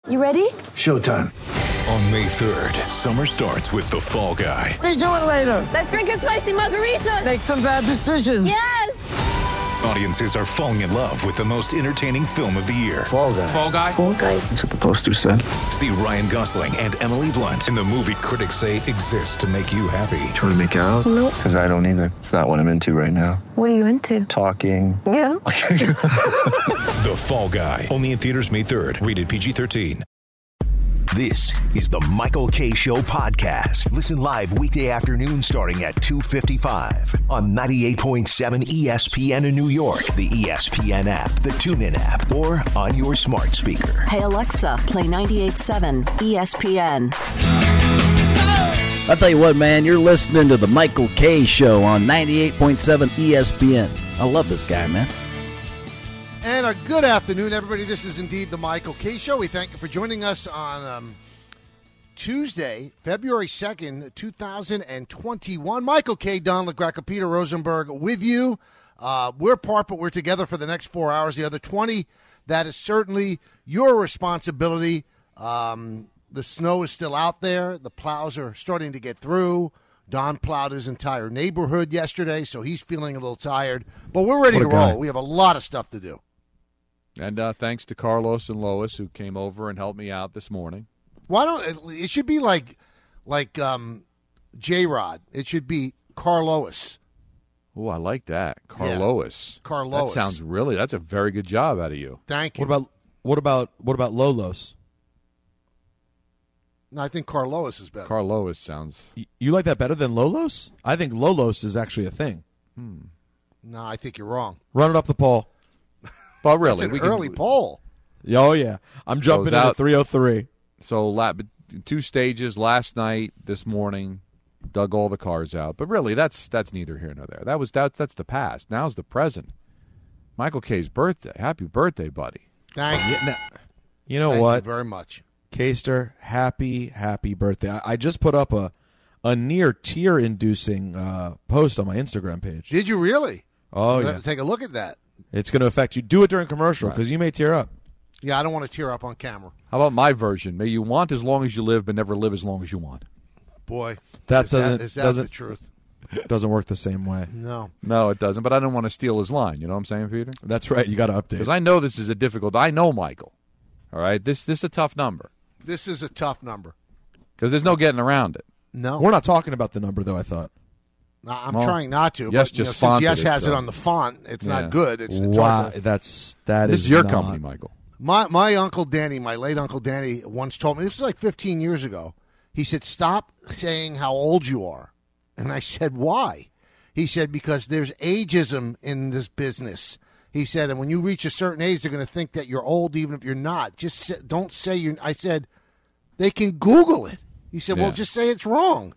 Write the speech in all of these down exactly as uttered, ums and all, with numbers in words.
You ready? Showtime. On May third, summer starts with The Fall Guy. Let's do it later. Let's drink a spicy margarita. Make some bad decisions. Yes. Audiences are falling in love with the most entertaining film of the year. Fall Guy. Fall Guy? Fall Guy. That's what the poster said. See Ryan Gosling and Emily Blunt in the movie critics say exists to make you happy. Trying to make it out? Nope. Because I don't either. It's not what I'm into right now. What are you into? Talking. Yeah. The Fall Guy. Only in theaters May third. Rated P G thirteen. This is the Michael Kay Show podcast. Listen live weekday afternoon starting at two fifty-five on ninety-eight point seven E S P N in New York, the E S P N app, the TuneIn app, or on your smart speaker. Hey Alexa, play ninety-eight point seven E S P N. I'll tell you what, man, you're listening to the Michael Kay Show on ninety-eight point seven E S P N. I love this guy, man. And a good afternoon, everybody. This is indeed the Michael Kay Show. We thank you for joining us on um, Tuesday, February second, two thousand twenty-one. Michael Kay, Don LaGreca, Peter Rosenberg with you. Uh, we're apart, but we're together for the next four hours. The other twenty, that is certainly your responsibility. Um, the snow is still out there. The plows are starting to get through. Don plowed his entire neighborhood yesterday, so he's feeling a little tired. But we're ready to roll. We have a lot of stuff to do. And uh, thanks to Carlos and Lois who came over and helped me out this morning. Why don't it, it should be like like um, J-Rod. It should be Carlos. Oh, I like that. Carlos. Yeah. Carlos. That sounds really, that's a very good job out of you. Thank you. What about what about what about Lolos? No, I think Carlos is better. Carlos sounds. Y- You like that better than Lolos? I think Lolos is actually a thing. Hmm. No, I think you're wrong. Run it up the pole. But really, That's an we early can, poll. Oh, yeah. I'm jumping in out- at three oh three. So la- two stages last night, this morning, dug all the cars out. But really, that's that's neither here nor there. That was that, That's the past. Now's the present. Michael Kay's birthday. Happy birthday, buddy. Thank you. Yeah, now- you know Thank what? you very much. Keister, happy, happy birthday. I, I just put up a, a near tear-inducing uh, post on my Instagram page. Did you really? Oh, We'll yeah. have to take a look at that. It's going to affect you. Do it during commercial because you may tear up. Yeah, I don't want to tear up on camera. How about my version? May you want as long as you live, but never live as long as you want. Boy, That is doesn't that, is that doesn't the truth? doesn't work the same way. No. No, it doesn't. But I don't want to steal his line. You know what I'm saying, Peter? That's right. You got to update. Because I know this is a difficult. I know Michael. All right, this this is a tough number This is a tough number. because there's no getting around it. No. We're not talking about the number, though, I thought. No, I'm Well, trying not to. Yes, but, you know, just since fonted Yes it, has it so- on the font, it's Yeah. not good. It's, it's Wow, hard to- that's that This is is your not- company, Michael. My my uncle Danny, my late uncle Danny, once told me, this was like fifteen years ago. He said, "Stop saying how old you are," and I said, "Why?" He said, "Because there's ageism in this business." He said, "And when you reach a certain age, they're going to think that you're old, even if you're not. Just say, don't say you." I said, "They can Google it." He said, Yeah. "Well, just say it's wrong."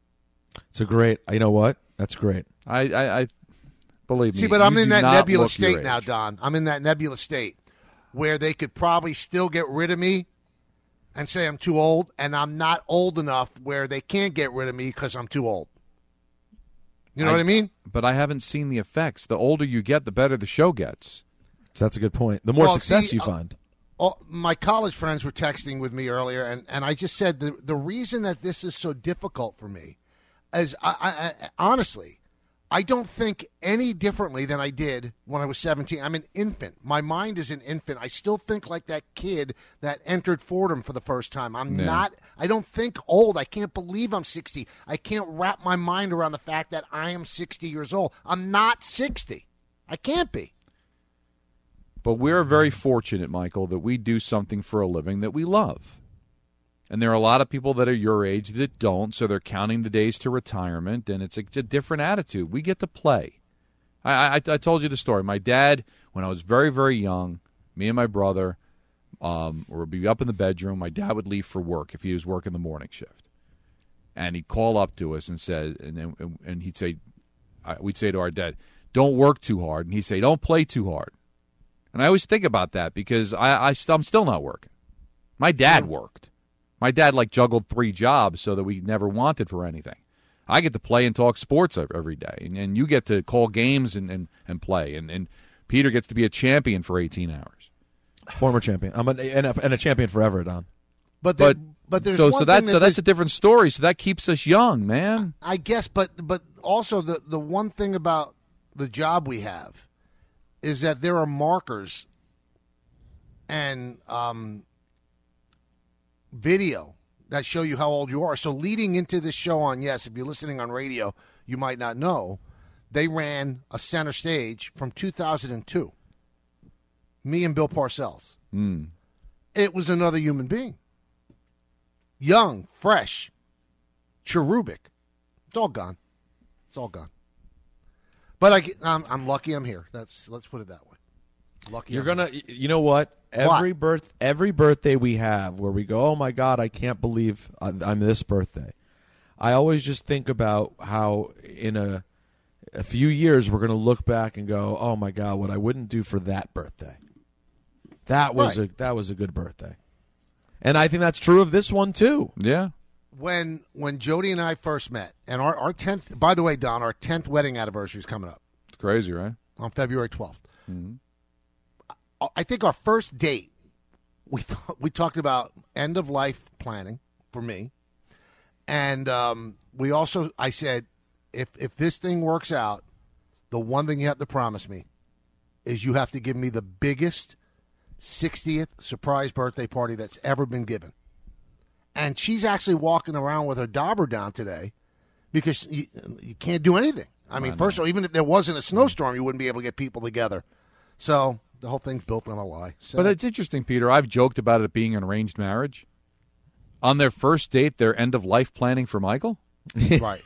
It's a great. You know what? That's great. I, I, I believe me. See, but I'm you in do that not nebulous look your state now, age. Don. I'm in that nebulous state where they could probably still get rid of me and say I'm too old, and I'm not old enough where they can't get rid of me because I'm too old. You know I- what I mean? But I haven't seen the effects. The older you get, the better the show gets. So that's a good point. The more Well, success see, you uh, find. Oh, my college friends were texting with me earlier, and, and I just said the the reason that this is so difficult for me is, I, I, I honestly, I don't think any differently than I did when I was seventeen. I'm an infant. My mind is an infant. I still think like that kid that entered Fordham for the first time. I'm Yeah. not, I don't think old. I can't believe I'm sixty. I can't wrap my mind around the fact that I am sixty years old. I'm not sixty. I can't be. But we're very fortunate, Michael, that we do something for a living that we love. And there are a lot of people that are your age that don't, so they're counting the days to retirement, and it's a, a different attitude. We get to play. I, I, I told you the story. My dad, when I was very, very young, me and my brother um, would be up in the bedroom. My dad would leave for work if he was working the morning shift. And he'd call up to us and say, and, and, and he'd say, we'd say to our dad, don't work too hard. And he'd say, don't play too hard. And I always think about that because I, I st- I'm still not working. My dad worked. My dad, like, juggled three jobs so that we never wanted for anything. I get to play and talk sports every day, and, and you get to call games and, and, and play, and, and Peter gets to be a champion for eighteen hours. Former champion. I'm an, and, a, and a champion forever, Don. But there, But but there's so one so that's thing that so that's this- a different story. So that keeps us young, man. I guess, but but also the the one thing about the job we have is that there are markers and um, video that show you how old you are. So leading into this show on Yes, if you're listening on radio, you might not know, they ran a center stage from two thousand two. Me and Bill Parcells. Mm. It was another human being. Young, fresh, cherubic. It's all gone. It's all gone. But I, I'm, I'm lucky I'm here. That's let's put it that way. Lucky. You're I'm gonna. here. You know what? Every What? birth, every birthday we have, where we go, oh my God, I can't believe I'm I'm this birthday. I always just think about how in a a few years we're gonna look back and go, oh my God, what I wouldn't do for that birthday. That was Right. a that was a good birthday, and I think that's true of this one too. Yeah. When when Jody and I first met, and our our tenth. By the way, Don, our tenth wedding anniversary is coming up It's crazy, right? on February twelfth. Mm-hmm. I think our first date, we th- we talked about end of life planning for me, and um, we also I said if if this thing works out, the one thing you have to promise me is you have to give me the biggest sixtieth surprise birthday party that's ever been given. And she's actually walking around with her dauber down today because you, you can't do anything. I mean, I first of all, even if there wasn't a snowstorm, you wouldn't be able to get people together. So the whole thing's built on a lie. So, But it's interesting, Peter. I've joked about it being an arranged marriage. On their first date, their end of life planning for Michael. right.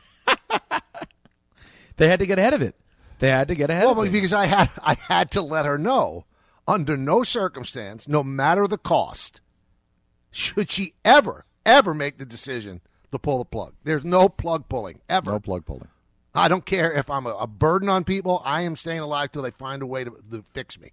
They had to get ahead of it. They had to get ahead Well, of it. because I had I had to let her know, under no circumstance, no matter the cost, should she ever, ever make the decision to pull the plug. There's no plug pulling, ever. No plug pulling. I don't care if I'm a, a burden on people. I am staying alive till they find a way to, to fix me.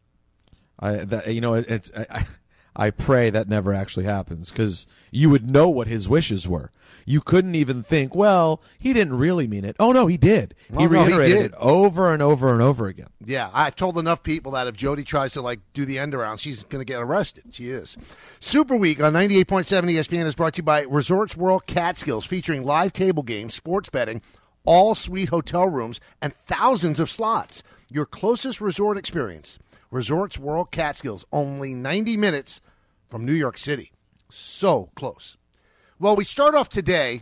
I that you know it, it's I, I pray that never actually happens because you would know what his wishes were. You couldn't even think, well, he didn't really mean it. Oh no, he did. Well, he no, he reiterated did. it over and over and over again. Yeah, I told enough people that if Jody tries to like do the end around, she's going to get arrested. She is. Super Week on ninety-eight point seven E S P N is brought to you by Resorts World Catskills, featuring live table games, sports betting, all suite hotel rooms, and thousands of slots. Your closest resort experience. Resorts World Catskills, only ninety minutes from New York City. So close. Well, we start off today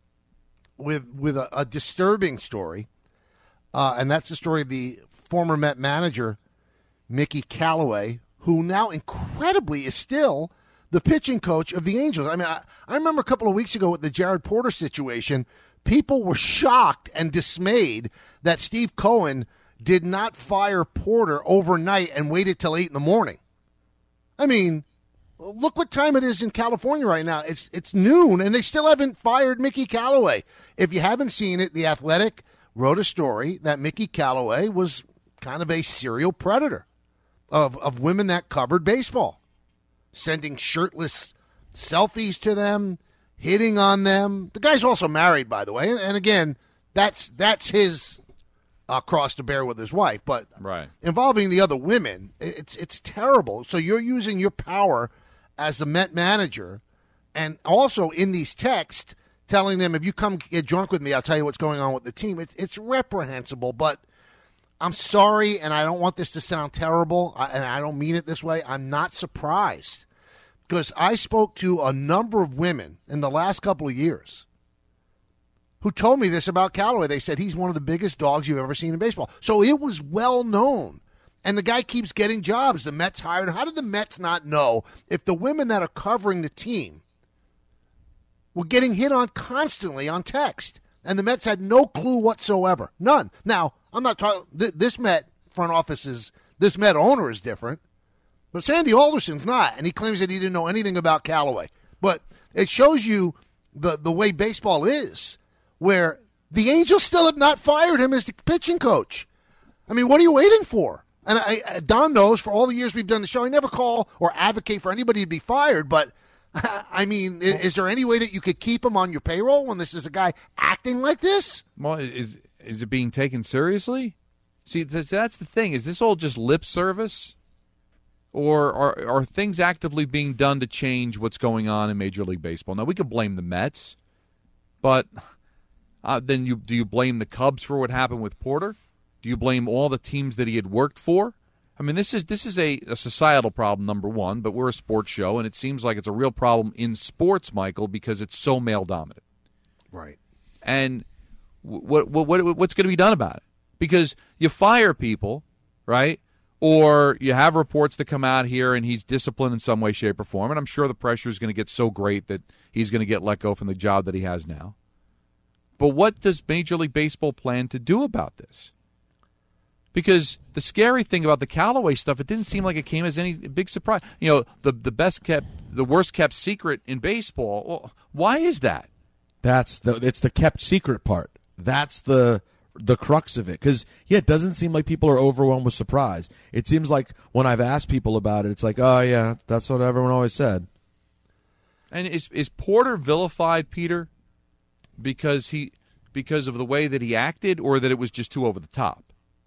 with with a, a disturbing story, uh, and that's the story of the former Met manager, Mickey Callaway, who now incredibly is still the pitching coach of the Angels. I mean, I, I remember a couple of weeks ago with the Jared Porter situation, people were shocked and dismayed that Steve Cohen did not fire Porter overnight and waited till eight in the morning. I mean, look what time it is in California right now. It's it's noon, and they still haven't fired Mickey Callaway. If you haven't seen it, The Athletic wrote a story that Mickey Callaway was kind of a serial predator of, of women that covered baseball, sending shirtless selfies to them, hitting on them. The guy's also married, by the way, and, and again, that's that's his uh, cross to bear with his wife. But Right. involving the other women, it's it's terrible. So you're using your power as the Met manager, and also in these texts telling them, if you come get drunk with me, I'll tell you what's going on with the team. It, it's reprehensible, but I'm sorry, and I don't want this to sound terrible, and I don't mean it this way. I'm not surprised, because I spoke to a number of women in the last couple of years who told me this about Callaway. They said he's one of the biggest dogs you've ever seen in baseball. So it was well known. And the guy keeps getting jobs. The Mets hired him. How did the Mets not know if the women that are covering the team were getting hit on constantly on text? And the Mets had no clue whatsoever. None. Now, I'm not talking, th- this Met front office is, this Met owner is different. But Sandy Alderson's not. And he claims that he didn't know anything about Callaway. But it shows you the, the way baseball is, where the Angels still have not fired him as the pitching coach. I mean, what are you waiting for? And I, Don knows, for all the years we've done the show, I never call or advocate for anybody to be fired. But, I mean, is, is there any way that you could keep him on your payroll when this is a guy acting like this? Well, is is it being taken seriously? See, that's, that's the thing. Is this all just lip service? Or are, are things actively being done to change what's going on in Major League Baseball? Now, we could blame the Mets, but uh, then you do you blame the Cubs for what happened with Porter? Do you blame all the teams that he had worked for? I mean, this is this is a, a societal problem, number one, but we're a sports show, and it seems like it's a real problem in sports, Michael, because it's so male-dominant. Right. And what, what, what what's going to be done about it? Because you fire people, right? Or you have reports that come out here and he's disciplined in some way, shape, or form, and I'm sure the pressure is going to get so great that he's going to get let go from the job that he has now. But what does Major League Baseball plan to do about this? Because the scary thing about the Callaway stuff, it didn't seem like it came as any big surprise. You know, the the best kept, the worst kept secret in baseball. Well, why is that? That's the it's the kept secret part. That's the the crux of it. Because yeah, it doesn't seem like people are overwhelmed with surprise. It seems like when I've asked people about it, it's like, oh yeah, that's what everyone always said. And is is Porter vilified, Peter, because he because of the way that he acted, or that it was just too over the top?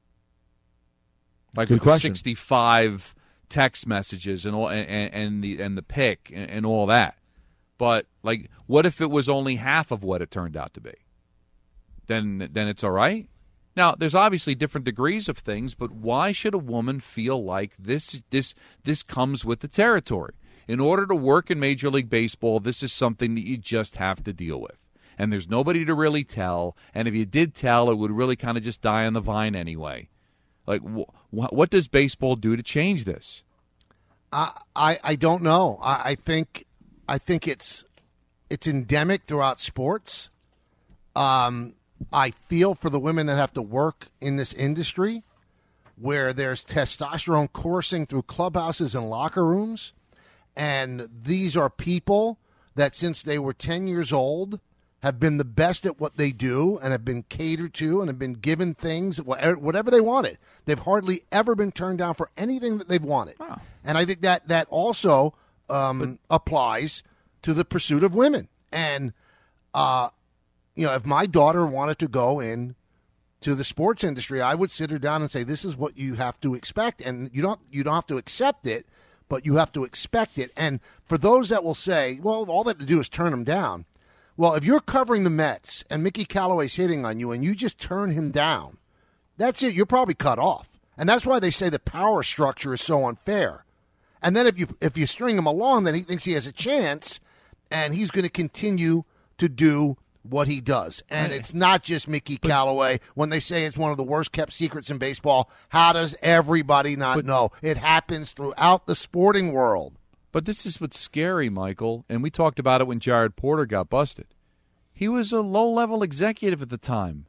Like Good with question. the sixty-five text messages and all, and, and the and the pick and, and all that. But like, what if it was only half of what it turned out to be? Then then it's all right. Now, there's obviously different degrees of things, but why should a woman feel like this this this comes with the territory? In order to work in Major League Baseball, this is something that you just have to deal with. And there's nobody to really tell. And if you did tell, it would really kind of just die on the vine anyway. Like, wh- what does baseball do to change this? I I, I don't know. I, I think I think it's it's endemic throughout sports. Um, I feel for the women that have to work in this industry, where there's testosterone coursing through clubhouses and locker rooms, and these are people that since they were ten years old have been the best at what they do and have been catered to and have been given things, whatever they wanted. They've hardly ever been turned down for anything that they've wanted. Wow. And I think that that also um, but, applies to the pursuit of women. And, uh, you know, if my daughter wanted to go in to the sports industry, I would sit her down and say, this is what you have to expect. And you don't you don't have to accept it, but you have to expect it. And for those that will say, well, all they have to do is turn them down. Well, if you're covering the Mets and Mickey Callaway's hitting on you and you just turn him down, that's it. You're probably cut off. And that's why they say the power structure is so unfair. And then if you if you string him along, then he thinks he has a chance, and he's going to continue to do what he does. And right. It's not just Mickey but, Callaway. When they say it's one of the worst-kept secrets in baseball, how does everybody not but, know? It happens throughout the sporting world. But this is what's scary, Michael, and we talked about it when Jared Porter got busted. He was a low-level executive at the time.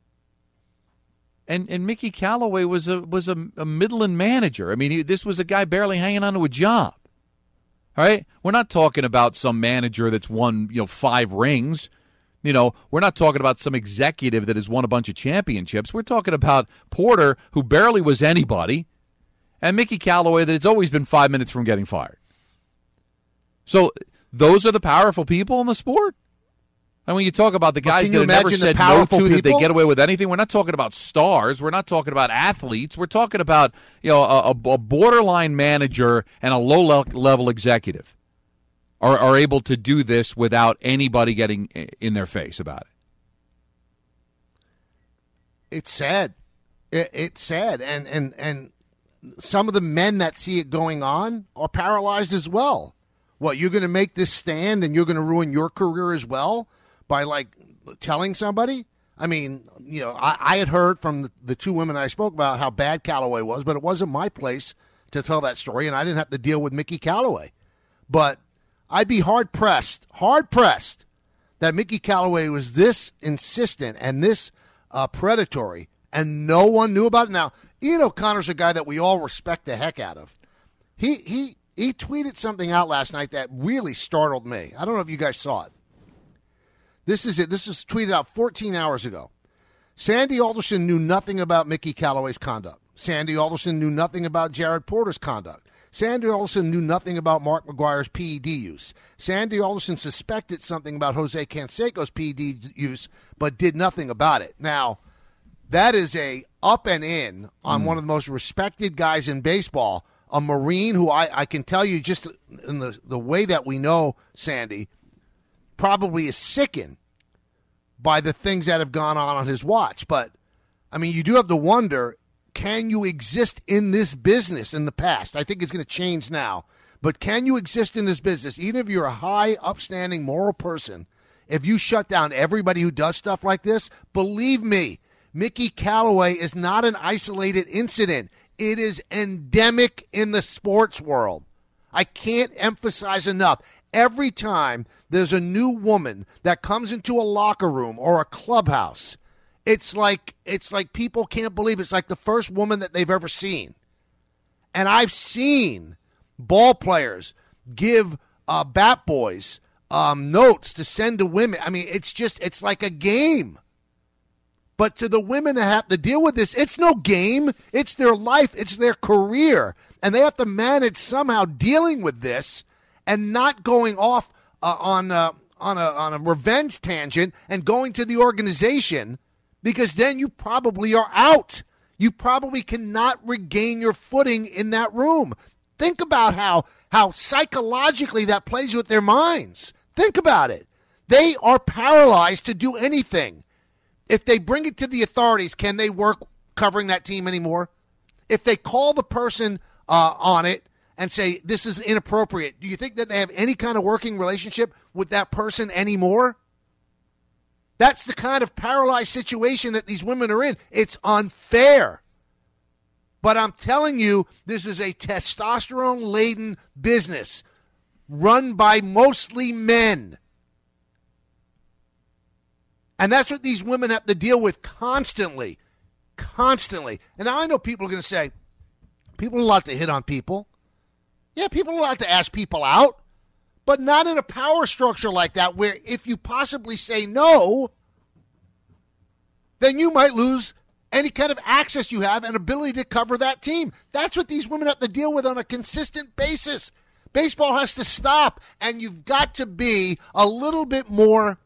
And and Mickey Callaway was a was a, a Midland manager. I mean, he, this was a guy barely hanging on to a job. All right? We're not talking about some manager that's won, you know, five rings. You know, we're not talking about some executive that has won a bunch of championships. We're talking about Porter, who barely was anybody, and Mickey Callaway that has always been five minutes from getting fired. So those are the powerful people in the sport? And when you talk about the guys that have never said no to, people? That they get away with anything, we're not talking about stars. We're not talking about athletes. We're talking about, you know, a, a borderline manager and a low-level executive are, are able to do this without anybody getting in their face about it. It's sad. It, it's sad. And, and, and some of the men that see it going on are paralyzed as well. What, you're going to make this stand and you're going to ruin your career as well by, like, telling somebody? I mean, you know, I, I had heard from the, the two women I spoke about how bad Callaway was, but it wasn't my place to tell that story, and I didn't have to deal with Mickey Callaway. But I'd be hard-pressed, hard-pressed that Mickey Callaway was this insistent and this uh, predatory, and no one knew about it. Now, Ian O'Connor's a guy that we all respect the heck out of. He he. He tweeted something out last night that really startled me. I don't know if you guys saw it. This is it. This was tweeted out fourteen hours ago. Sandy Alderson knew nothing about Mickey Callaway's conduct. Sandy Alderson knew nothing about Jared Porter's conduct. Sandy Alderson knew nothing about Mark McGwire's P E D use. Sandy Alderson suspected something about Jose Canseco's P E D use, but did nothing about it. Now, that is a up and in on mm. one of the most respected guys in baseball. a Marine who I, I can tell you just in the, the way that we know Sandy probably is sickened by the things that have gone on on his watch. But, I mean, you do have to wonder, can you exist in this business in the past? I think it's going to change now. But can you exist in this business, even if you're a high, upstanding, moral person, if you shut down everybody who does stuff like this? Believe me, Mickey Callaway is not an isolated incident. It is endemic in the sports world. I can't emphasize enough. Every time there's a new woman that comes into a locker room or a clubhouse, it's like it's like people can't believe it's like the first woman that they've ever seen. And I've seen ball players give uh, bat boys um, notes to send to women. I mean, it's just, it's like a game. But to the women that have to deal with this, it's no game. It's their life. It's their career. And they have to manage somehow dealing with this and not going off uh, on, uh, on, a, on a revenge tangent and going to the organization, because then you probably are out. You probably cannot regain your footing in that room. Think about how, how psychologically that plays with their minds. Think about it. They are paralyzed to do anything. If they bring it to the authorities, can they work covering that team anymore? If they call the person uh, on it and say, this is inappropriate, do you think that they have any kind of working relationship with that person anymore? That's the kind of paralyzed situation that these women are in. It's unfair. But I'm telling you, this is a testosterone-laden business run by mostly men. And that's what these women have to deal with constantly, constantly. And now I know people are going to say, people are allowed to hit on people. Yeah, people are allowed to ask people out, but not in a power structure like that where if you possibly say no, then you might lose any kind of access you have and ability to cover that team. That's what these women have to deal with on a consistent basis. Baseball has to stop, and you've got to be a little bit more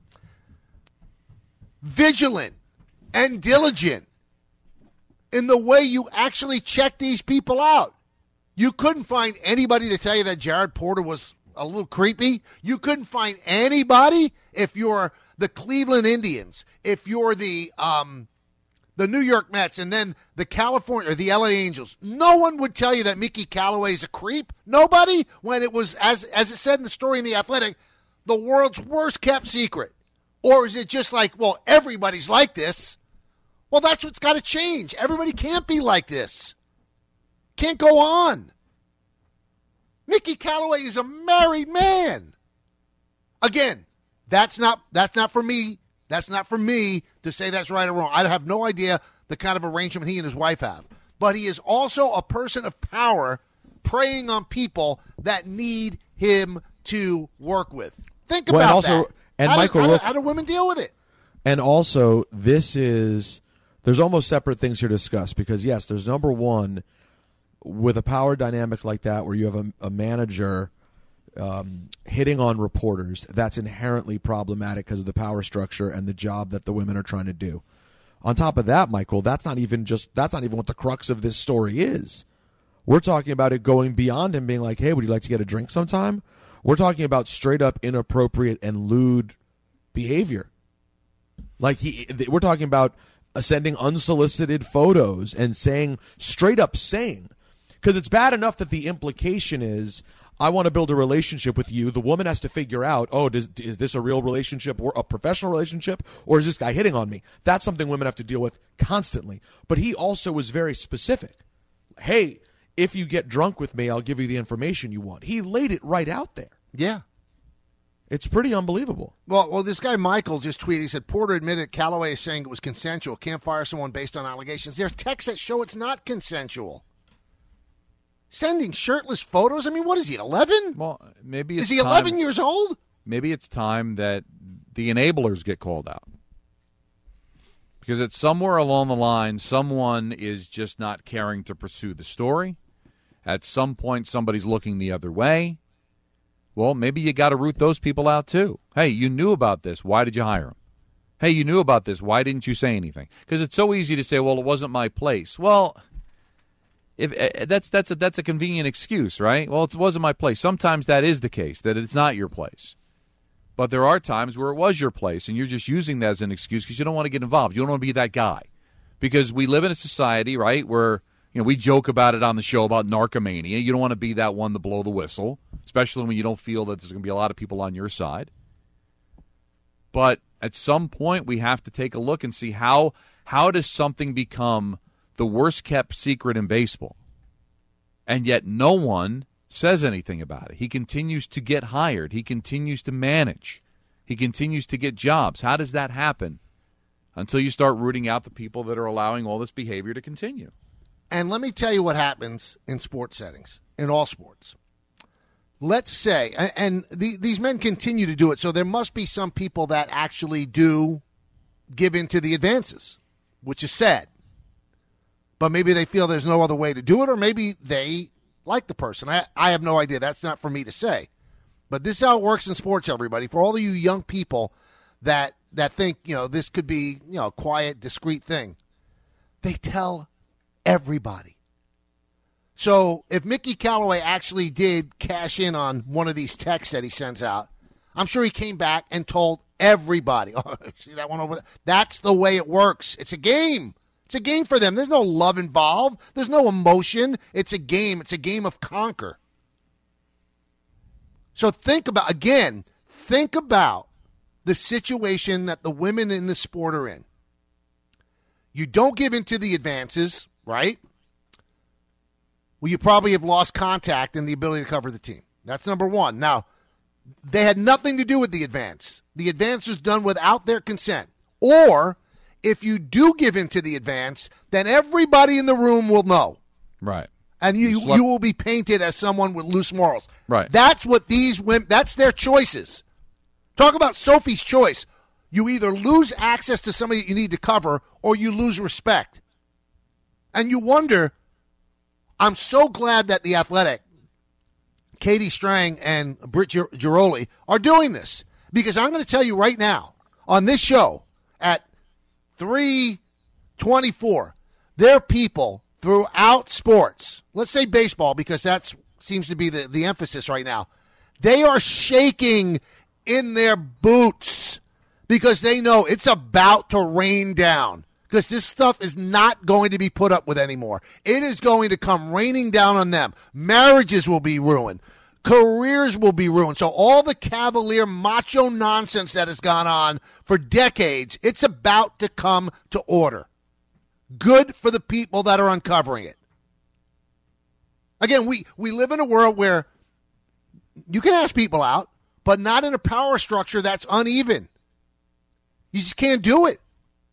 vigilant and diligent in the way you actually check these people out. You couldn't find anybody to tell you that Jared Porter was a little creepy. You couldn't find anybody if you're the Cleveland Indians, if you're the um, the New York Mets, and then the California or the L A Angels. No one would tell you that Mickey Callaway is a creep. Nobody, when it was, as as it said in the story in The Athletic, the world's worst kept secret. Or is it just like, well, everybody's like this? Well, that's what's got to change. Everybody can't be like this. Can't go on. Mickey Callaway is a married man. Again, that's not that's not for me. That's not for me to say that's right or wrong. I have no idea the kind of arrangement he and his wife have. But he is also a person of power preying on people that need him to work with. Think about well, and also, that. And how, Michael, do, how, Rook, do, how do women deal with it? And also, this is, there's almost separate things here to discuss because, yes, there's number one, with a power dynamic like that where you have a, a manager um, hitting on reporters, that's inherently problematic because of the power structure and the job that the women are trying to do. On top of that, Michael, that's not even just, that's not even what the crux of this story is. We're talking about it going beyond him being like, hey, would you like to get a drink sometime? We're talking about straight up inappropriate and lewd behavior. Like he, we're talking about sending unsolicited photos and saying, straight up saying, because it's bad enough that the implication is, I want to build a relationship with you. The woman has to figure out, oh, does, is this a real relationship or a professional relationship, or is this guy hitting on me? That's something women have to deal with constantly. But he also was very specific. Hey, if you get drunk with me, I'll give you the information you want. He laid it right out there. Yeah. It's pretty unbelievable. Well, well, this guy Michael just tweeted, he said, Porter admitted Callaway is saying it was consensual. Can't fire someone based on allegations. There's texts that show it's not consensual. Sending shirtless photos? I mean, what is he, eleven? Well, maybe it's Is he time, eleven years old? Maybe it's time that the enablers get called out. Because it's somewhere along the line, someone is just not caring to pursue the story. At some point, somebody's looking the other way. Well, maybe you got to root those people out too. Hey, you knew about this. Why did you hire him? Hey, you knew about this. Why didn't you say anything? Because it's so easy to say, well, it wasn't my place. Well, if uh, that's that's a, that's a convenient excuse, right? Well, it wasn't my place. Sometimes that is the case, that it's not your place. But there are times where it was your place, and you're just using that as an excuse because you don't want to get involved. You don't want to be that guy. Because we live in a society, right, where you know we joke about it on the show about narcomania. You don't want to be that one to blow the whistle, especially when you don't feel that there's going to be a lot of people on your side. But at some point, we have to take a look and see how how does something become the worst-kept secret in baseball, and yet no one says anything about it. He continues to get hired. He continues to manage. He continues to get jobs. How does that happen? Until you start rooting out the people that are allowing all this behavior to continue. And let me tell you what happens in sports settings, in all sports. Let's say, and, and the, these men continue to do it, so there must be some people that actually do give in to the advances, which is sad. But maybe they feel there's no other way to do it, or maybe they like the person. I, I have no idea. That's not for me to say. But this is how it works in sports, everybody. For all of you young people that that think, you know, this could be, you know, a quiet, discreet thing, they tell everybody. So if Mickey Callaway actually did cash in on one of these texts that he sends out, I'm sure he came back and told everybody. Oh, see that one over there? That's the way it works. It's a game. It's a game for them. There's no love involved. There's no emotion. It's a game. It's a game of conquer. So think about, again, think about the situation that the women in the sport are in. You don't give in to the advances, right? Well, you probably have lost contact and the ability to cover the team. That's number one. Now, they had nothing to do with the advance. The advance was done without their consent. Or, if you do give in to the advance, then everybody in the room will know. Right. And you, You slept- you will be painted as someone with loose morals. Right. That's what these women, that's their choices. Talk about Sophie's choice. You either lose access to somebody that you need to cover or you lose respect. And you wonder, I'm so glad that The Athletic, Katie Strang and Britt Gir- Giroli are doing this. Because I'm going to tell you right now, on this show at three twenty-four, there are people throughout sports, let's say baseball because that seems to be the, the emphasis right now, they are shaking in their boots because they know it's about to rain down because this stuff is not going to be put up with anymore. It is going to come raining down on them. Marriages will be ruined. Careers will be ruined. So all the cavalier macho nonsense that has gone on for decades, it's about to come to order. Good for the people that are uncovering it. Again, we, we live in a world where you can ask people out, but not in a power structure that's uneven. You just can't do it.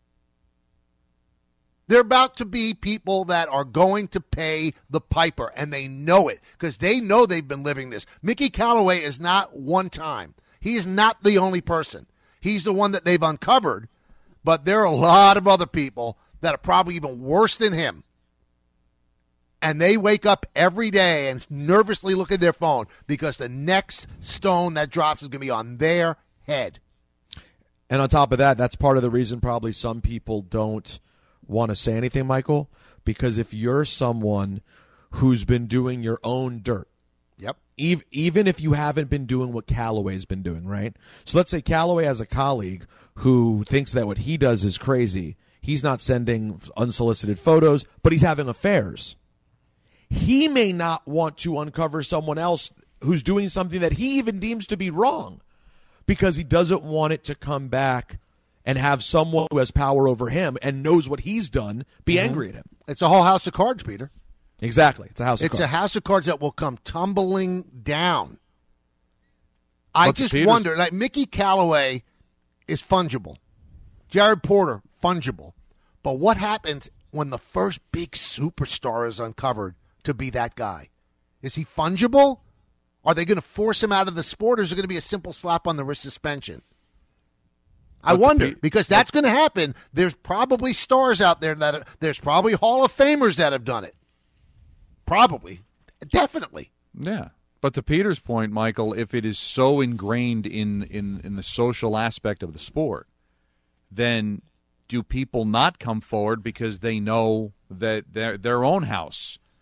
They're about to be people that are going to pay the piper, and they know it because they know they've been living this. Mickey Callaway is not one time. He is not the only person. He's the one that they've uncovered, but there are a lot of other people that are probably even worse than him. And they wake up every day and nervously look at their phone because the next stone that drops is going to be on their head. And on top of that, that's part of the reason probably some people don't want to say anything, Michael, because if you're someone who's been doing your own dirt, yep, even, even if you haven't been doing what Callaway's been doing, right? So let's say Callaway has a colleague who thinks that what he does is crazy. He's not sending unsolicited photos, but he's having affairs. He may not want to uncover someone else who's doing something that he even deems to be wrong because he doesn't want it to come back and have someone who has power over him and knows what he's done be mm-hmm. angry at him. It's a whole house of cards, Peter. Exactly. It's a house of it's cards. It's a house of cards that will come tumbling down. I but just Peters- wonder, like Mickey Callaway is fungible. Jared Porter, fungible. But what happens when the first big superstar is uncovered to be that guy? Is he fungible? Are they going to force him out of the sport, or is it going to be a simple slap on the wrist suspension? I But wonder, Pe- because that's going to happen. There's probably stars out there that there's probably Hall of Famers that have done it. Probably. Definitely. Yeah. But to Peter's point, Michael, if it is so ingrained in, in, in the social aspect of the sport, then do people not come forward because they know that their their own house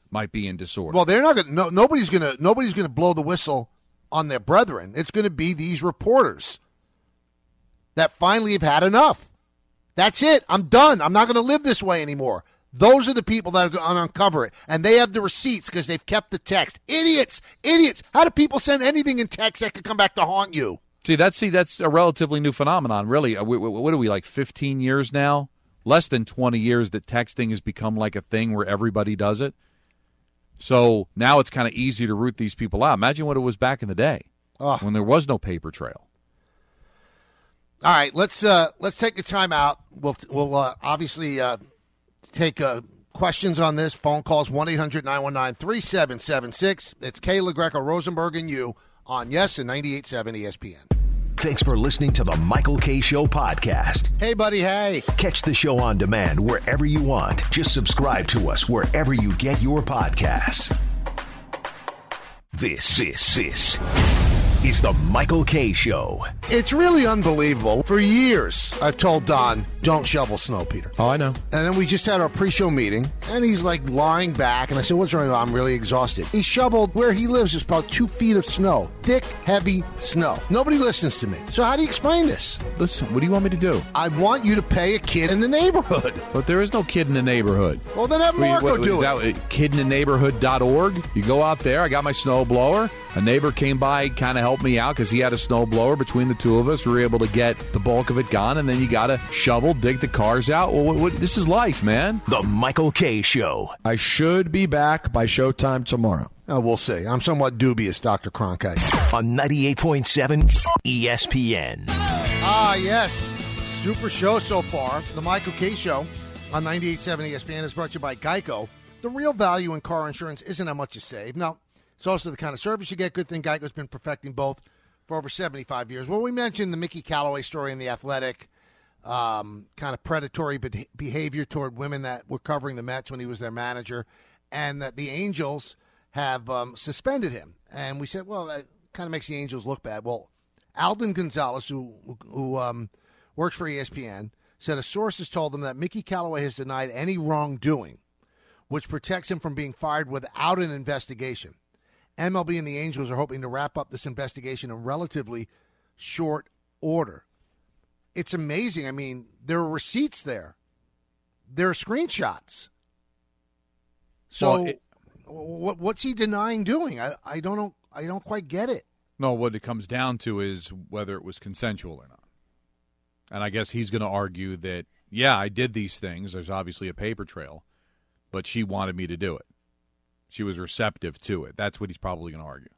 might be in disorder. Well, they're not going. No, nobody's going to. Nobody's going to blow the whistle on their brethren. It's going to be these reporters that finally have had enough. That's it. I'm done. I'm not going to live this way anymore. Those are the people that are going to uncover it. And they have the receipts because they've kept the text. Idiots. Idiots. How do people send anything in text that could come back to haunt you? See, that's see, that's a relatively new phenomenon, really. What are we, like fifteen years now? Less than twenty years that texting has become like a thing where everybody does it. So now it's kind of easy to root these people out. Imagine what it was back in the day oh. when there was no paper trail. All right, let's uh, let's take the time out. We'll we'll uh, obviously uh, take uh, questions on this. Phone calls one eight hundred nine one nine three seven seven six. It's Kayla Greco, Rosenberg, and you on Yes and ninety-eight point seven E S P N. Thanks for listening to the Michael Kay Show podcast. Hey, buddy, hey. Catch the show on demand wherever you want. Just subscribe to us wherever you get your podcasts. This, this, this is the Michael Kay Show. It's really unbelievable. For years, I've told Don, don't shovel snow, Peter. Oh, I know. And then we just had our pre-show meeting, and he's like lying back, and I said, what's wrong? I'm really exhausted. He shoveled where he lives just about two feet of snow. Thick, heavy snow. Nobody listens to me. So how do you explain this? Listen, what do you want me to do? I want you to pay a kid in the neighborhood. But there is no kid in the neighborhood. Well, then have Marco Wait, what, do is it. That kid in the neighborhood dot org? You go out there. I got my snow blower. A neighbor came by, kind of helped me out because he had a snow blower. Between the two of us, we were able to get the bulk of it gone, and then you got to shovel, dig the cars out. Well, what, what, this is life, man. The Michael Kay Show. I should be back by showtime tomorrow. Oh, we'll see. I'm somewhat dubious, Doctor Cronkite. On ninety-eight point seven E S P N. Ah, yes. Super show so far. The Michael Kay Show on ninety-eight point seven E S P N is brought to you by Geico. The real value in car insurance isn't how much you save. Now, it's also the kind of service you get. Good thing Geico's been perfecting both for over seventy-five years. Well, we mentioned the Mickey Callaway story in The Athletic, um, kind of predatory be- behavior toward women that were covering the Mets when he was their manager, and that the Angels have um, suspended him. And we said, well, that kind of makes the Angels look bad. Well, Alden Gonzalez, who, who um, works for E S P N, said a source has told them that Mickey Callaway has denied any wrongdoing, which protects him from being fired without an investigation. M L B and the Angels are hoping to wrap up this investigation in relatively short order. It's amazing. I mean, there are receipts there. There are screenshots. So, well, it, what, what's he denying doing? I, I don't know. I don't quite get it. No, what it comes down to is whether it was consensual or not. And I guess he's going to argue that, yeah, I did these things. There's obviously a paper trail, but she wanted me to do it. She was receptive to it. That's what he's probably going to argue.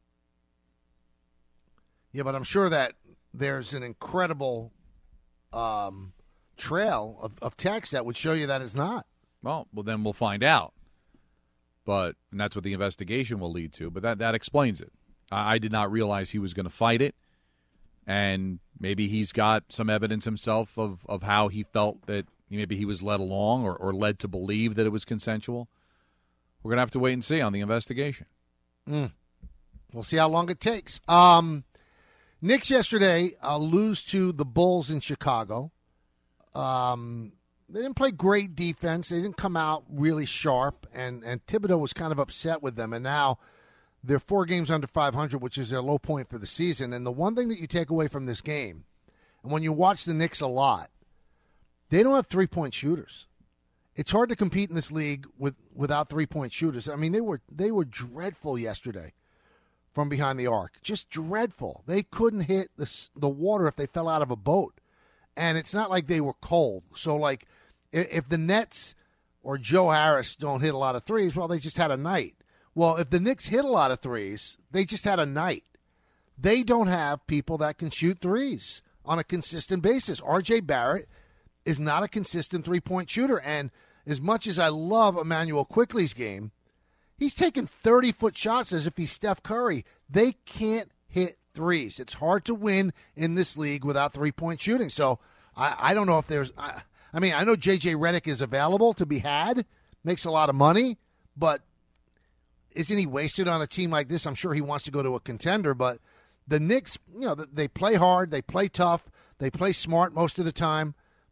Yeah, but I'm sure that there's an incredible um, trail of, of text that would show you that it's not. Well, well, then we'll find out. But and that's what the investigation will lead to. But that, that explains it. I, I did not realize he was going to fight it. And maybe he's got some evidence himself of, of how he felt that maybe he was led along or, or led to believe that it was consensual. We're going to have to wait and see on the investigation. Mm. We'll see how long it takes. Um, Knicks yesterday uh, lose to the Bulls in Chicago. Um, they didn't play great defense. They didn't come out really sharp, and, and Thibodeau was kind of upset with them. And now they're four games under five hundred, which is their low point for the season. And the one thing that you take away from this game, and when you watch the Knicks a lot, they don't have three-point shooters. It's hard to compete in this league with without three-point shooters. I mean, they were they were dreadful yesterday from behind the arc. Just dreadful. They couldn't hit the the water if they fell out of a boat. And it's not like they were cold. So, like, if the Nets or Joe Harris don't hit a lot of threes, well, they just had a night. Well, if the Knicks hit a lot of threes, they just had a night. They don't have people that can shoot threes on a consistent basis. R J Barrett is not a consistent three-point shooter, and as much as I love Emmanuel Quickley's game, he's taking thirty-foot shots as if he's Steph Curry. They can't hit threes. It's hard to win in this league without three-point shooting. So I, I don't know if there's I, – I mean, I know J J Redick is available to be had, makes a lot of money, but isn't he wasted on a team like this? I'm sure he wants to go to a contender, but the Knicks, you know, they play hard, they play tough, they play smart most of the time.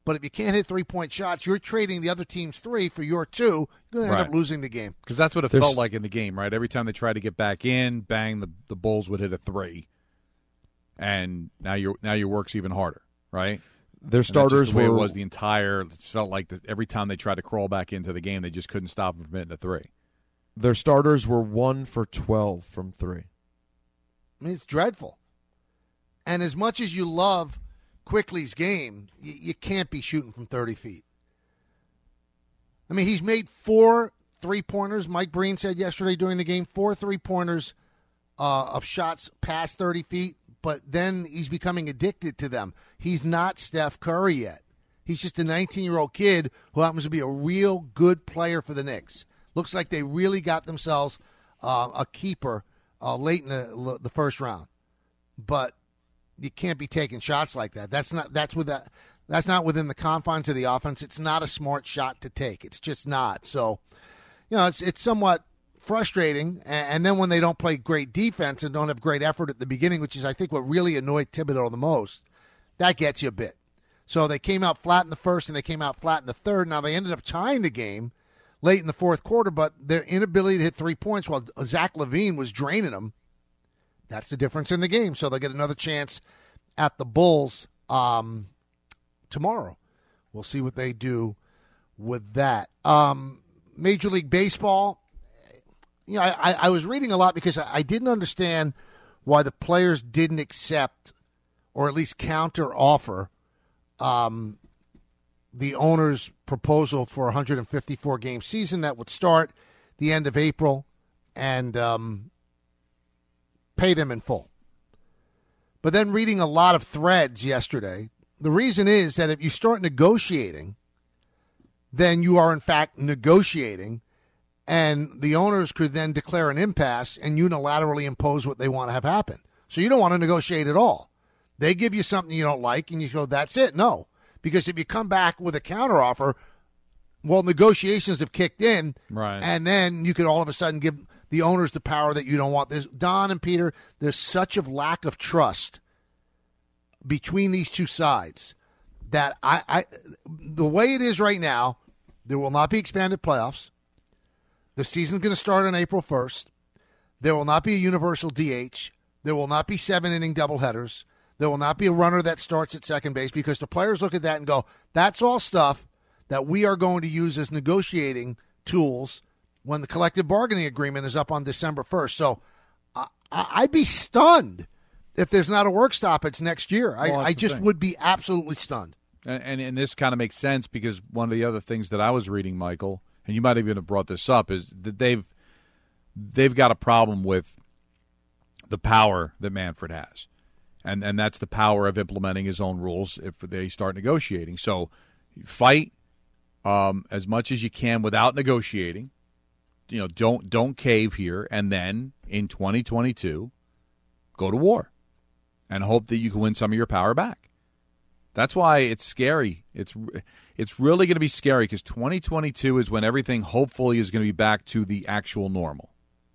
But if you can't hit three-point shots, you're trading the other team's three for your two. You're going to end Right. up losing the game. Because that's what it There's- felt like in the game, right? Every time they tried to get back in, bang, the, the Bulls would hit a three. And now your now your work's even harder, right? Their And that's just starters the way were it was the entire. It felt like the, every time they tried to crawl back into the game, they just couldn't stop them from hitting a three. their starters were one for twelve from three. I mean, it's dreadful. And as much as you love Quickly's game, you, you can't be shooting from thirty feet. I mean, he's made four three-pointers. Mike Breen said yesterday during the game, four three-pointers uh, of shots past thirty feet, but then he's becoming addicted to them. He's not Steph Curry yet. He's just a nineteen-year-old kid who happens to be a real good player for the Knicks. Looks like they really got themselves uh, a keeper uh, late in the, the first round. But you can't be taking shots like that. That's not that's with that that's not within the confines of the offense. It's not a smart shot to take. It's just not. So, you know, it's it's somewhat frustrating. And then when they don't play great defense and don't have great effort at the beginning, which is I think what really annoyed Thibodeau the most, that gets you a bit. So they came out flat in the first and they came out flat in the third. Now they ended up tying the game late in the fourth quarter, but their inability to hit three points while Zach LaVine was draining them, that's the difference in the game. So they'll get another chance at the Bulls um, tomorrow. We'll see what they do with that. Um, Major League Baseball, you know, I, I was reading a lot because I, I didn't understand why the players didn't accept or at least counter offer um, the owner's proposal for a one hundred fifty-four game season that would start the end of April and um, pay them in full. But then reading a lot of threads yesterday, the reason is that if you start negotiating, then you are in fact negotiating, and the owners could then declare an impasse and unilaterally impose what they want to have happen. So you don't want to negotiate at all. They give you something you don't like, and you go, that's it. No. Because if you come back with a counteroffer, well, negotiations have kicked in, right? And then you could all of a sudden give the owners the power that you don't want. There's, Don and Peter, there's such a lack of trust between these two sides that I, I the way it is right now, there will not be expanded playoffs. The season's going to start on April first. There will not be a universal D H. There will not be seven-inning doubleheaders. There will not be a runner that starts at second base because the players look at that and go, that's all stuff that we are going to use as negotiating tools when the collective bargaining agreement is up on December first. So I, I'd be stunned if there's not a work stoppage next year. I, Well, I just thing. would be absolutely stunned. And, and and this kind of makes sense because one of the other things that I was reading, Michael, and you might even have brought this up, is that they've they've got a problem with the power that Manfred has. And and that's the power of implementing his own rules if they start negotiating. So fight um, as much as you can without negotiating. You know, don't don't cave here, and then in twenty twenty-two, go to war, and hope that you can win some of your power back. That's why it's scary. It's it's really going to be scary because twenty twenty-two is when everything hopefully is going to be back to the actual normal,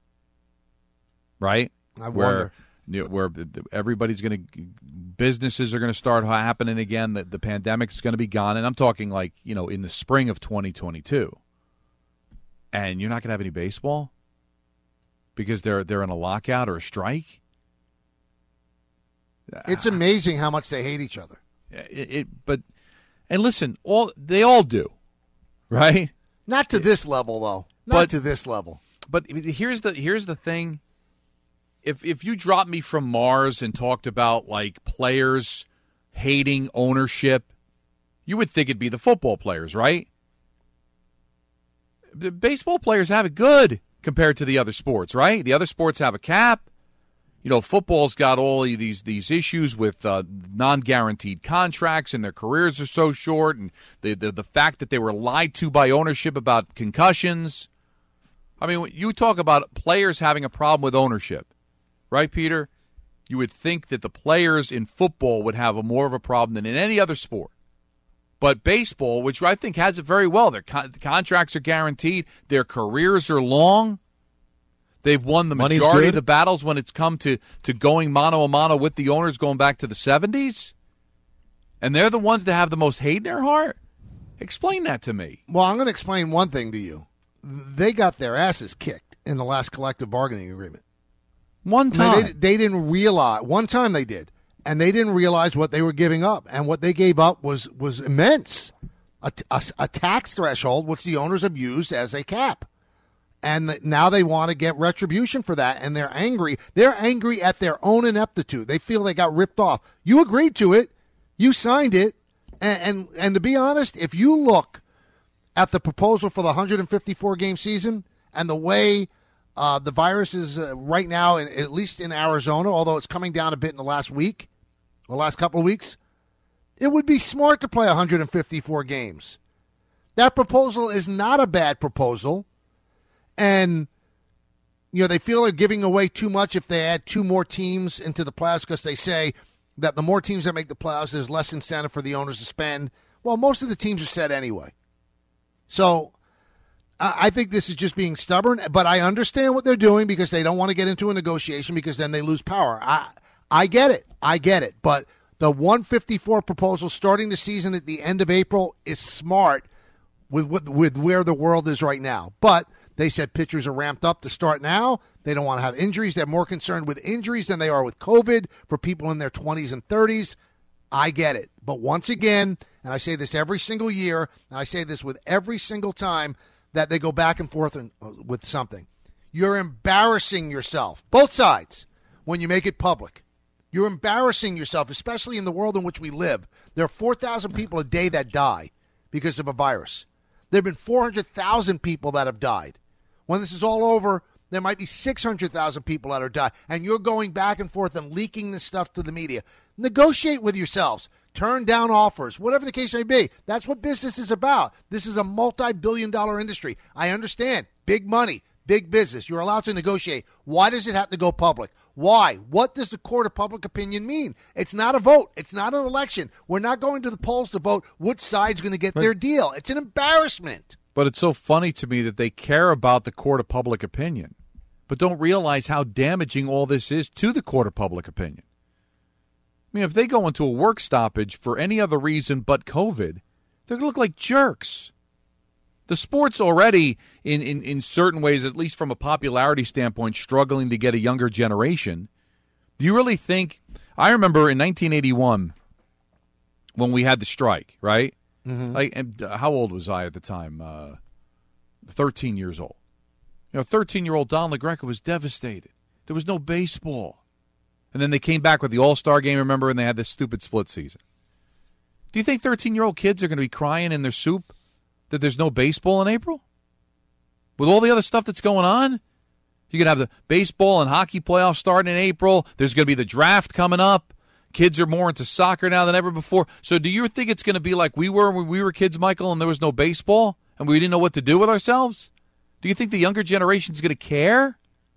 right? I where, wonder. You know, where everybody's going to, businesses are going to start happening again. That the pandemic is going to be gone, and I'm talking like you know in the spring of twenty twenty-two. And you're not going to have any baseball because they're they're in a lockout or a strike. It's amazing how much they hate each other. It, it, but and listen, all they all do, right? Not to this level, though. Not But- to this level. But here's the here's the thing. If if you dropped me from Mars and talked about like players hating ownership, you would think it'd be the football players, right? The baseball players have it good compared to the other sports, right? The other sports have a cap. You know, football's got all of these these issues with uh, non-guaranteed contracts, and their careers are so short, and the, the the fact that they were lied to by ownership about concussions. I mean, you talk about players having a problem with ownership, right, Peter? You would think that the players in football would have a more of a problem than in any other sport. But baseball, which I think has it very well, their con- contracts are guaranteed, their careers are long. They've won the Money's majority good. of the battles when it's come to, to going mano a mano with the owners going back to the seventies. And they're the ones that have the most hate in their heart? Explain that to me. Well, I'm going to explain one thing to you. They got their asses kicked in the last collective bargaining agreement. One time. I mean, they, they didn't realize. One time they did. And they didn't realize what they were giving up. And what they gave up was, was immense. A, a, a tax threshold, which the owners have used as a cap. And the, now they want to get retribution for that. And they're angry. They're angry at their own ineptitude. They feel they got ripped off. You agreed to it. You signed it. And, and, and to be honest, if you look at the proposal for the one hundred fifty-four game season and the way uh, the virus is uh, right now, in, at least in Arizona, although it's coming down a bit in the last week, the last couple of weeks, it would be smart to play one hundred fifty-four games. That proposal is not a bad proposal. And, you know, they feel they're giving away too much if they add two more teams into the playoffs because they say that the more teams that make the playoffs, there's less incentive for the owners to spend. Well, most of the teams are set anyway. So I think this is just being stubborn, but I understand what they're doing because they don't want to get into a negotiation because then they lose power. I I get it. I get it. But the one fifty-four proposal starting the season at the end of April is smart with, with, with where the world is right now. But they said pitchers are ramped up to start now. They don't want to have injuries. They're more concerned with injuries than they are with COVID for people in their twenties and thirties. I get it. But once again, and I say this every single year, and I say this with every single time that they go back and forth in, uh, with something, you're embarrassing yourself, both sides, when you make it public. You're embarrassing yourself, especially in the world in which we live. There are four thousand people a day that die because of a virus. There have been four hundred thousand people that have died. When this is all over, there might be six hundred thousand people that are dying, and you're going back and forth and leaking this stuff to the media. Negotiate with yourselves. Turn down offers, whatever the case may be. That's what business is about. This is a multi-billion dollar industry. I understand. Big money, big business. You're allowed to negotiate. Why does it have to go public? Why? What does the court of public opinion mean? It's not a vote. It's not an election. We're not going to the polls to vote which side's going to get their deal. It's an embarrassment. But it's so funny to me that they care about the court of public opinion, but don't realize how damaging all this is to the court of public opinion. I mean, if they go into a work stoppage for any other reason but COVID, they're going to look like jerks. The sport's already, in, in, in certain ways, at least from a popularity standpoint, struggling to get a younger generation. Do you really think – I remember in nineteen eighty-one when we had the strike, right? Mm-hmm. Like, and how old was I at the time? Uh, thirteen years old. You know, thirteen-year-old Don LaGreca was devastated. There was no baseball. And then they came back with the All-Star game, remember, and they had this stupid split season. Do you think thirteen-year-old kids are going to be crying in their soup that there's no baseball in April? With all the other stuff that's going on? You could have the baseball and hockey playoffs starting in April. There's going to be the draft coming up. Kids are more into soccer now than ever before. So do you think it's going to be like we were when we were kids, Michael, and there was no baseball, and we didn't know what to do with ourselves? Do you think the younger generation is going to care?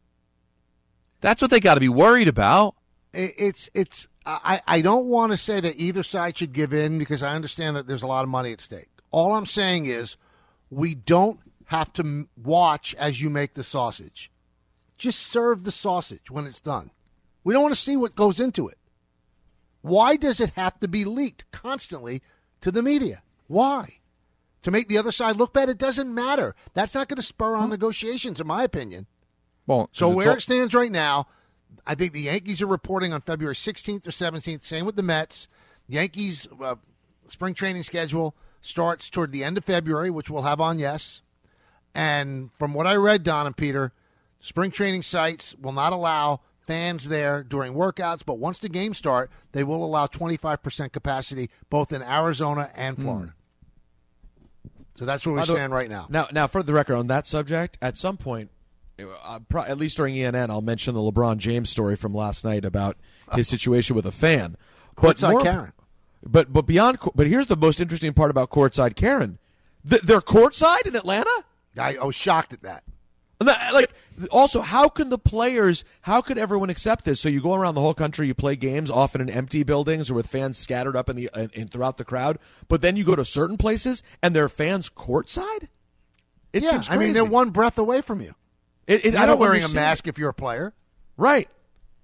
That's what they got to be worried about. It's it's. I, I don't want to say that either side should give in because I understand that there's a lot of money at stake. All I'm saying is we don't have to watch as you make the sausage. Just serve the sausage when it's done. We don't want to see what goes into it. Why does it have to be leaked constantly to the media? Why? To make the other side look bad? It doesn't matter. That's not going to spur on negotiations, in my opinion. Well, so where all- it stands right now, I think the Yankees are reporting on February sixteenth or seventeenth. Same with the Mets. Yankees uh, spring training schedule starts toward the end of February, which we'll have on Yes. And from what I read, Don and Peter, spring training sites will not allow fans there during workouts, but once the games start, they will allow twenty-five percent capacity both in Arizona and Florida. Mm. So that's where we stand right now. Now, now, for the record on that subject, at some point, uh, pro- at least during E N N, I'll mention the LeBron James story from last night about his situation with a fan. Courtside more, Karen. But but beyond, but here's the most interesting part about courtside Karen. Th- they're courtside in Atlanta? I, I was shocked at that. Like, also, how can the players, how could everyone accept this? So you go around the whole country, you play games, often in empty buildings or with fans scattered up in the in, in throughout the crowd, but then you go to certain places and there are fans courtside? It yeah, seems crazy. I mean, they're one breath away from you. It, it, you're I don't not wearing understand. a mask if you're a player. Right.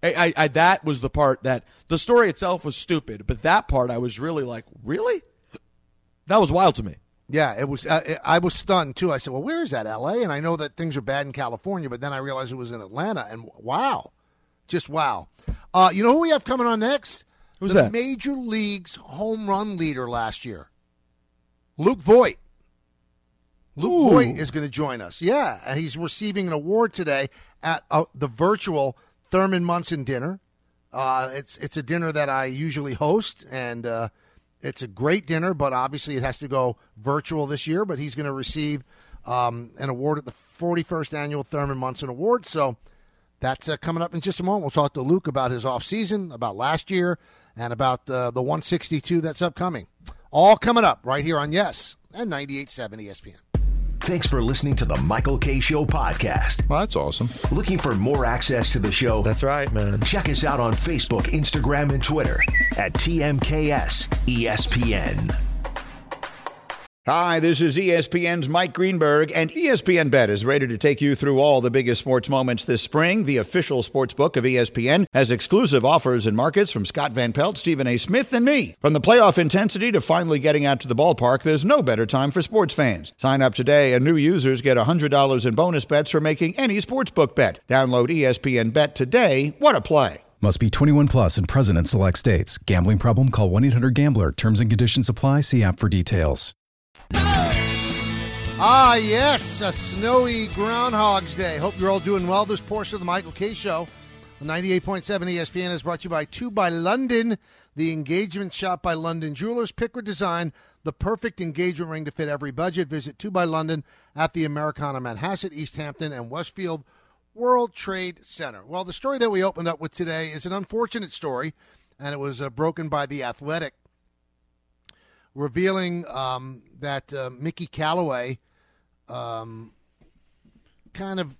I, I, I that was the part that the story itself was stupid, but that part I was really like, really? That was wild to me. Yeah, it was. Uh, I was stunned too. I said, "Well, where is that, L A?" And I know that things are bad in California, but then I realized it was in Atlanta. And wow, just wow. Uh, you know who we have coming on next? Who's the that? Major League's home run leader last year, Luke Voigt. Luke Ooh. Voigt is going to join us. Yeah, and he's receiving an award today at uh, the virtual Thurman Munson dinner. Uh, it's it's a dinner that I usually host, and uh, it's a great dinner, but obviously it has to go virtual this year. But he's going to receive um, an award at the forty-first Annual Thurman Munson Awards. So that's uh, coming up in just a moment. We'll talk to Luke about his offseason, about last year, and about uh, the one sixty-two that's upcoming. All coming up right here on Yes and ninety-eight point seven E S P N. Thanks for listening to the Michael K. Show podcast. Well, that's awesome. Looking for more access to the show? That's right, man. Check us out on Facebook, Instagram, and Twitter at T M K S E S P N. Hi, this is E S P N's Mike Greenberg, and E S P N Bet is ready to take you through all the biggest sports moments this spring. The official sports book of E S P N has exclusive offers and markets from Scott Van Pelt, Stephen A. Smith, and me. From the playoff intensity to finally getting out to the ballpark, there's no better time for sports fans. Sign up today, and new users get one hundred dollars in bonus bets for making any sportsbook bet. Download E S P N Bet today. What a play. Must be twenty-one plus and present in select states. Gambling problem? Call one eight hundred gambler. Terms and conditions apply. See app for details. Ah, yes, a snowy Groundhog's Day. Hope you're all doing well. This portion of the Michael K. Show on ninety-eight point seven E S P N is brought to you by two by London, the engagement shop by London Jewelers. Pick or design the perfect engagement ring to fit every budget. Visit two by London at the Americana Manhasset, East Hampton, and Westfield World Trade Center. Well, the story that we opened up with today is an unfortunate story, and it was uh, broken by The Athletic, revealing um, that uh, Mickey Callaway um, kind of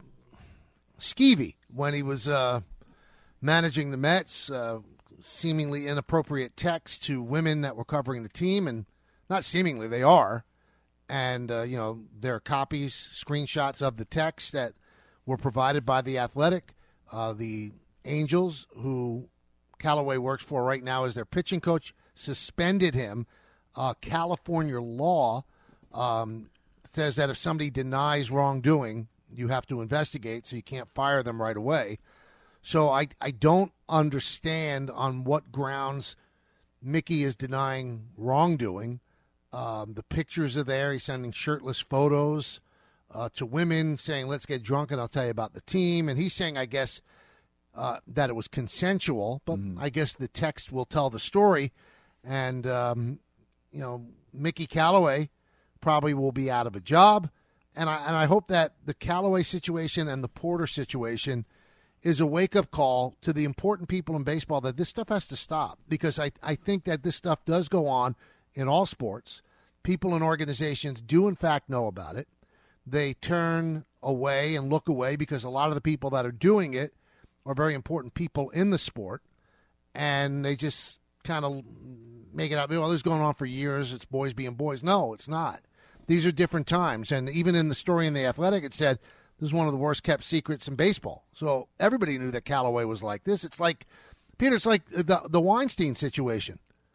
skeevy when he was uh, managing the Mets, uh, seemingly inappropriate texts to women that were covering the team, and not seemingly, they are. And, uh, you know, there are copies, screenshots of the texts that were provided by The Athletic. Uh, the Angels, who Callaway works for right now as their pitching coach, suspended him. Uh, California law um, says that if somebody denies wrongdoing, you have to investigate, so you can't fire them right away. So I, I don't understand on what grounds Mickey is denying wrongdoing. Um, the pictures are there. He's sending shirtless photos uh, to women saying, let's get drunk and I'll tell you about the team. And he's saying, I guess, uh, that it was consensual, but mm. I guess the text will tell the story. And, um, you know, Mickey Callaway probably will be out of a job. And I and I hope that the Callaway situation and the Porter situation is a wake-up call to the important people in baseball that this stuff has to stop. Because I, I think that this stuff does go on in all sports. People and organizations do, in fact, know about it. They turn away and look away because a lot of the people that are doing it are very important people in the sport. And they just kind of make it out, well, this is going on for years. It's boys being boys. No, it's not. These are different times. And even in the story in The Athletic, it said this is one of the worst kept secrets in baseball. So everybody knew that Callaway was like this. It's like, Peter, it's like the, the Weinstein situation.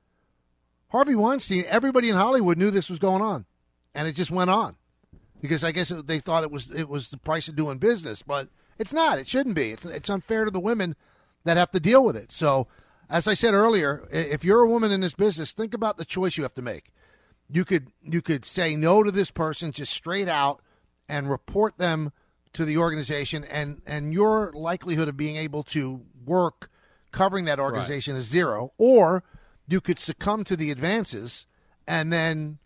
Harvey Weinstein, everybody in Hollywood knew this was going on. And it just went on. Because I guess it, they thought it was it was the price of doing business. But it's not. It shouldn't be. It's, it's unfair to the women that have to deal with it. So, as I said earlier, if you're a woman in this business, think about the choice you have to make. You could you could say no to this person just straight out and report them to the organization, and, and your likelihood of being able to work covering that organization right. is zero. Or you could succumb to the advances, and then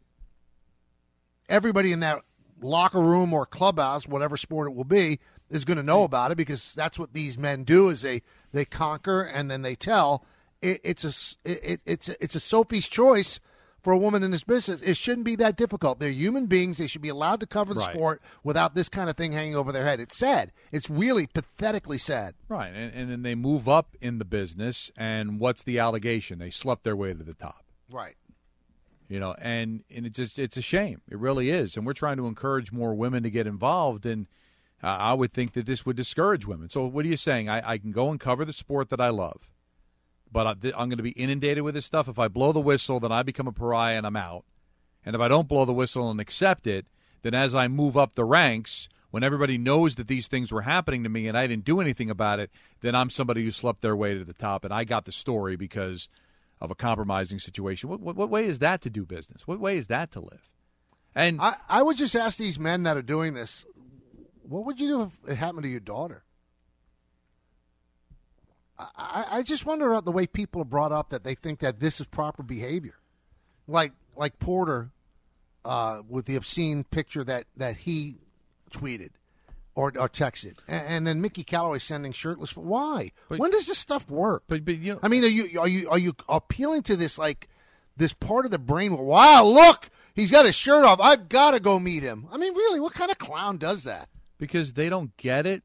everybody in that locker room or clubhouse, whatever sport it will be, is going to know about it, because that's what these men do is they, they conquer and then they tell. It, it's a it, it's a, it's a Sophie's choice for a woman in this business. It shouldn't be that difficult. They're human beings. They should be allowed to cover the right. sport without this kind of thing hanging over their head. It's sad. It's really pathetically sad. Right, and, and then they move up in the business, and what's the allegation? They slept their way to the top. Right. You know, and, and it's just it's a shame. It really is. And we're trying to encourage more women to get involved. And uh, I would think that this would discourage women. So what are you saying? I, I can go and cover the sport that I love, but I, I'm going to be inundated with this stuff. If I blow the whistle, then I become a pariah and I'm out. And if I don't blow the whistle and accept it, then as I move up the ranks, when everybody knows that these things were happening to me and I didn't do anything about it, then I'm somebody who slept their way to the top, and I got the story because of a compromising situation. What, what, what way is that to do business? What way is that to live? And I, I would just ask these men that are doing this, what would you do if it happened to your daughter? I, I just wonder about the way people are brought up that they think that this is proper behavior. Like like Porter uh, with the obscene picture that, that he tweeted or, or texted. And, and then Mickey Callaway sending shirtless. Why? But, when does this stuff work? But, but you know, I mean, are you are you are you appealing to this like this part of the brain where, wow, look, he's got his shirt off. I've got to go meet him. I mean, really, what kind of clown does that? Because they don't get it.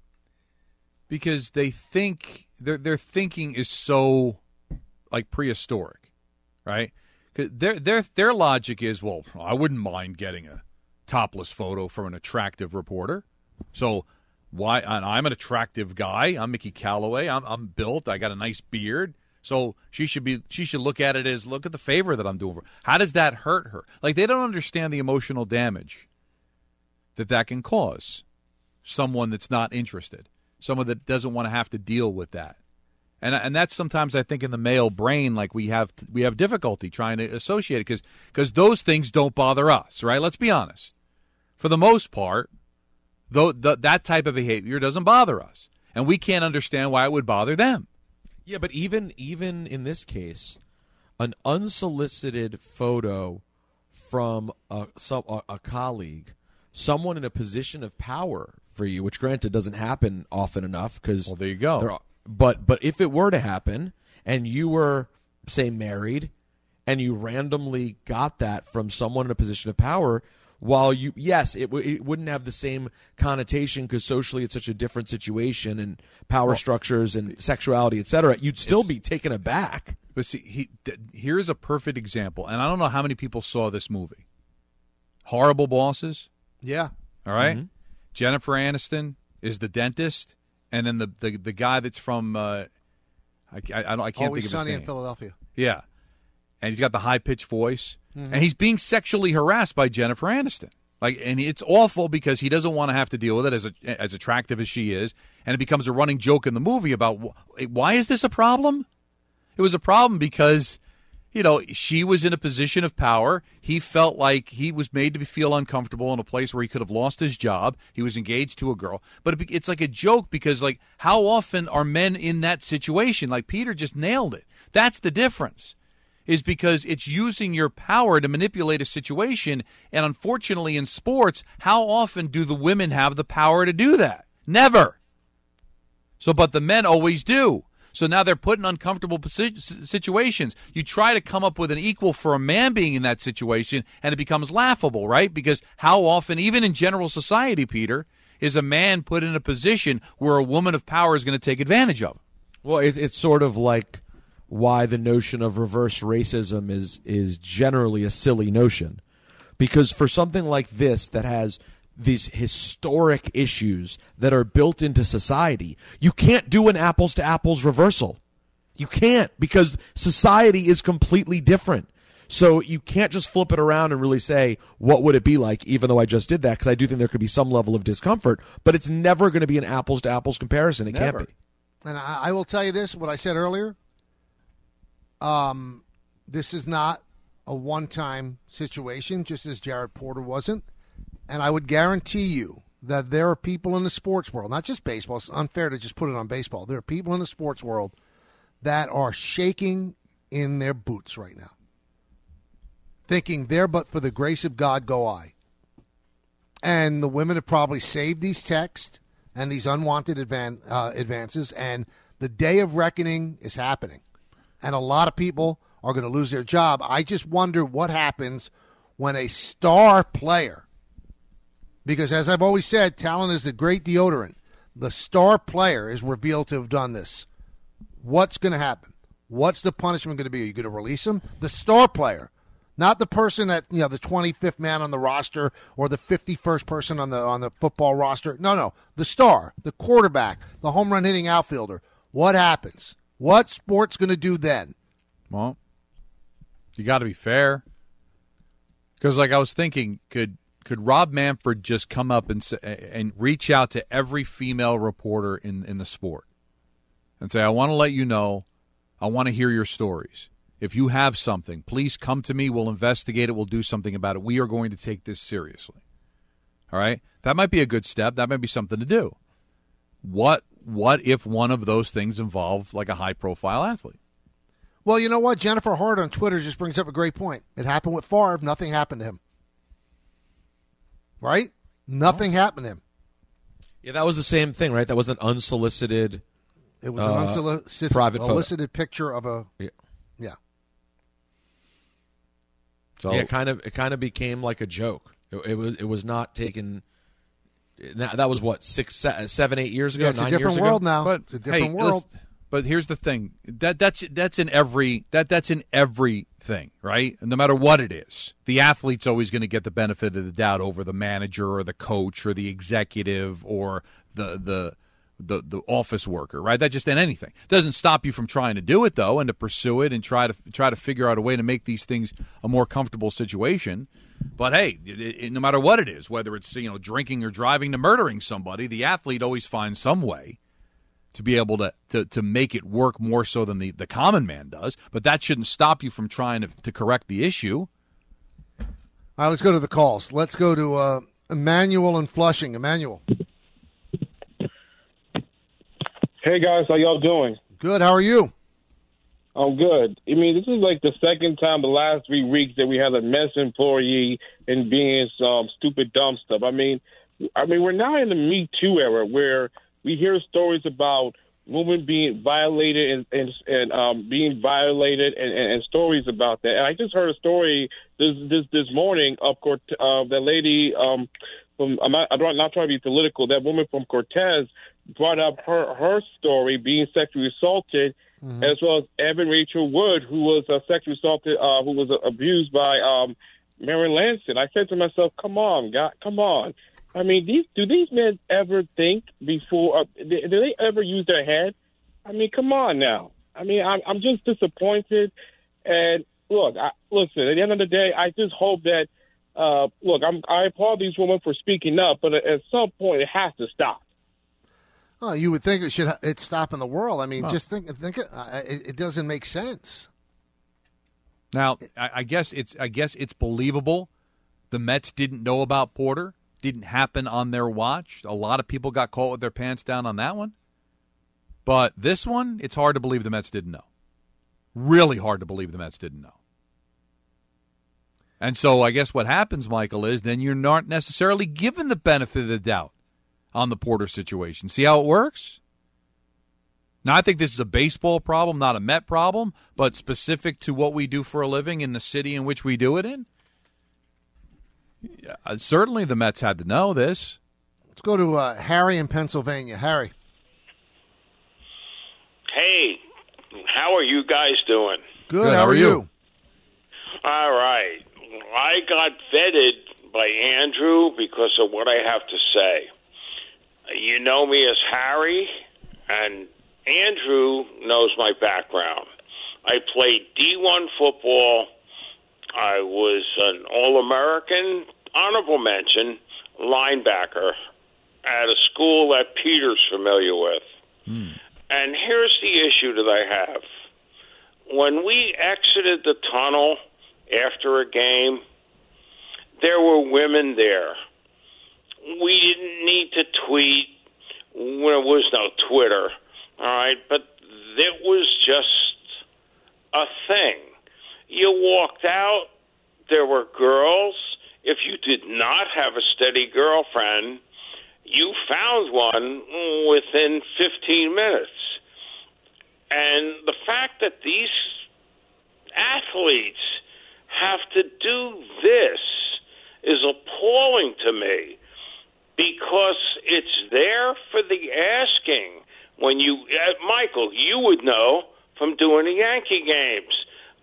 Because they think their their thinking is so like prehistoric, right? 'Cause their their their logic is, well, I wouldn't mind getting a topless photo from an attractive reporter. So why? And I'm an attractive guy. I'm Mickey Callaway. I'm I'm built. I got a nice beard. So she should be. She should look at it as, look at the favor that I'm doing for her. How does that hurt her? Like, they don't understand the emotional damage that that can cause someone that's not interested, someone that doesn't want to have to deal with that. And and that's sometimes, I think, in the male brain, like we have we have difficulty trying to associate it because because those things don't bother us, right? Let's be honest. For the most part, though, the, that type of behavior doesn't bother us, and we can't understand why it would bother them. Yeah, but even even in this case, an unsolicited photo from a, some, a, a colleague, someone in a position of power for you, which granted doesn't happen often enough because well, there you go. There are, but but if it were to happen, and you were, say, married, and you randomly got that from someone in a position of power, while you, yes, it, w- it wouldn't have the same connotation because socially it's such a different situation and power well, structures and sexuality, et cetera, you'd still be taken aback. But see, he, th- here's a perfect example, and I don't know how many people saw this movie. Horrible Bosses. Yeah. All right? Mm-hmm. Jennifer Aniston is the dentist, and then the the, the guy that's from uh, I, I, I, don't, I can't Always think of Sunny his name. in Philadelphia. Yeah, and he's got the high pitched voice, mm-hmm. and he's being sexually harassed by Jennifer Aniston. Like, and it's awful because he doesn't want to have to deal with it, as a, as attractive as she is, and it becomes a running joke in the movie about wh- why is this a problem? It was a problem because, you know, she was in a position of power. He felt like he was made to feel uncomfortable in a place where he could have lost his job. He was engaged to a girl. But it, it's like a joke because, like, how often are men in that situation? Like, Peter just nailed it. That's the difference, is because it's using your power to manipulate a situation. And unfortunately in sports, how often do the women have the power to do that? Never. So, but the men always do. So now they're put in uncomfortable situations. You try to come up with an equal for a man being in that situation, and it becomes laughable, right? Because how often, even in general society, Peter, is a man put in a position where a woman of power is going to take advantage of him? Well, it's, it's sort of like why the notion of reverse racism is is generally a silly notion. Because for something like this that has these historic issues that are built into society, you can't do an apples-to-apples reversal. You can't, because society is completely different. So you can't just flip it around and really say, what would it be like, even though I just did that, because I do think there could be some level of discomfort, but it's never going to be an apples-to-apples comparison. It Never. can't be. And I, I will tell you this, what I said earlier, um, this is not a one-time situation, just as Jared Porter wasn't. And I would guarantee you that there are people in the sports world, not just baseball, it's unfair to just put it on baseball. There are people in the sports world that are shaking in their boots right now, thinking there but for the grace of God go I. And the women have probably saved these texts and these unwanted advan- uh, advances, and the day of reckoning is happening. And a lot of people are going to lose their job. I just wonder what happens when a star player, because as I've always said, talent is the great deodorant. The star player is revealed to have done this. What's going to happen? What's the punishment going to be? Are you going to release him? The star player, Not the person that, you know, the twenty-fifth man on the roster or the fifty-first person on the on the football roster. No, no. The star, the quarterback, the home run hitting outfielder. What happens? What sport's going to do then? Well, you got to be fair. Because, like I was thinking, could could Rob Manfred just come up and and reach out to every female reporter in, in the sport and say, I want to let you know, I want to hear your stories. If you have something, please come to me. We'll investigate it. We'll do something about it. We are going to take this seriously. All right? That might be a good step. That might be something to do. What what if one of those things involved like a high-profile athlete? Well, you know what? Jennifer Hart on Twitter just brings up a great point. It happened with Favre. Nothing happened to him. Right? Nothing oh. happened to him. Yeah, that was the same thing, right? That was an unsolicited It was uh, an unsolicited private unsolicited picture of a yeah. yeah. So yeah, it kind of it kind of became like a joke. It, it was it was not taken. That was what six, seven, eight years ago. Yeah, it's nine a different years world ago? now. But it's a different hey, world. But here's the thing: that that's that's in every that that's in everything, right? And no matter what it is, the athlete's always going to get the benefit of the doubt over the manager or the coach or the executive or the the. The the office worker, right? That just in anything doesn't stop you from trying to do it though, and to pursue it and try to try to figure out a way to make these things a more comfortable situation. But hey, it, it, no matter what it is, whether it's you know drinking or driving to murdering somebody, the athlete always finds some way to be able to to, to make it work more so than the, the common man does. But that shouldn't stop you from trying to, to correct the issue. All right, let's go to the calls. Let's go to uh, Emmanuel in Flushing. Emmanuel. Hey, guys, how y'all doing? Good. How are you? I'm good. I mean, this is like the second time the last three weeks that we had a Mets employee and being some stupid, dumb stuff. I mean, I mean, we're now in the Me Too era where we hear stories about women being violated and and, and um, being violated and, and, and stories about that. And I just heard a story this this, this morning of Cort- uh, that lady um, from. I'm not, I'm not trying to be political. That woman from Cortez brought up her her story being sexually assaulted, mm-hmm. as well as Evan Rachel Wood, who was uh, sexually assaulted, uh, who was uh, abused by um, Marilyn Lansing. I said to myself, "Come on, God, come on." I mean, these do these men ever think before? Uh, do, do they ever use their head? I mean, come on now. I mean, I'm, I'm just disappointed. And look, I, listen. At the end of the day, I just hope that. Uh, look, I'm, I applaud these women for speaking up, but at some point, it has to stop. Oh, you would think it should it stop in the world. I mean, oh. just think, think it, uh, it, it doesn't make sense. Now, I, I guess it's I guess it's believable. The Mets didn't know about Porter. Didn't happen on their watch. A lot of people got caught with their pants down on that one. But this one, it's hard to believe the Mets didn't know. Really hard to believe the Mets didn't know. And so I guess what happens, Michael, is then you're not necessarily given the benefit of the doubt on the Porter situation. See how it works? Now, I think this is a baseball problem, not a Met problem, but specific to what we do for a living in the city in which we do it in. Yeah, certainly the Mets had to know this. Let's go to uh, Harry in Pennsylvania. Harry. Hey, how are you guys doing? Good. Good. How, how are you? you? All right. I got vetted by Andrew because of what I have to say. You know me as Harry, and Andrew knows my background. I played D one football. I was an All-American, honorable mention, linebacker at a school that Peter's familiar with. Hmm. And here's the issue that I have. When we exited the tunnel after a game, there were women there. We didn't need to tweet. There was no Twitter, all right? But it was just a thing. You walked out, there were girls. If you did not have a steady girlfriend, you found one within fifteen minutes. And the fact that these athletes have to do this is appalling to me, because it's there for the asking. When you, uh, Michael, you would know from doing the Yankee games.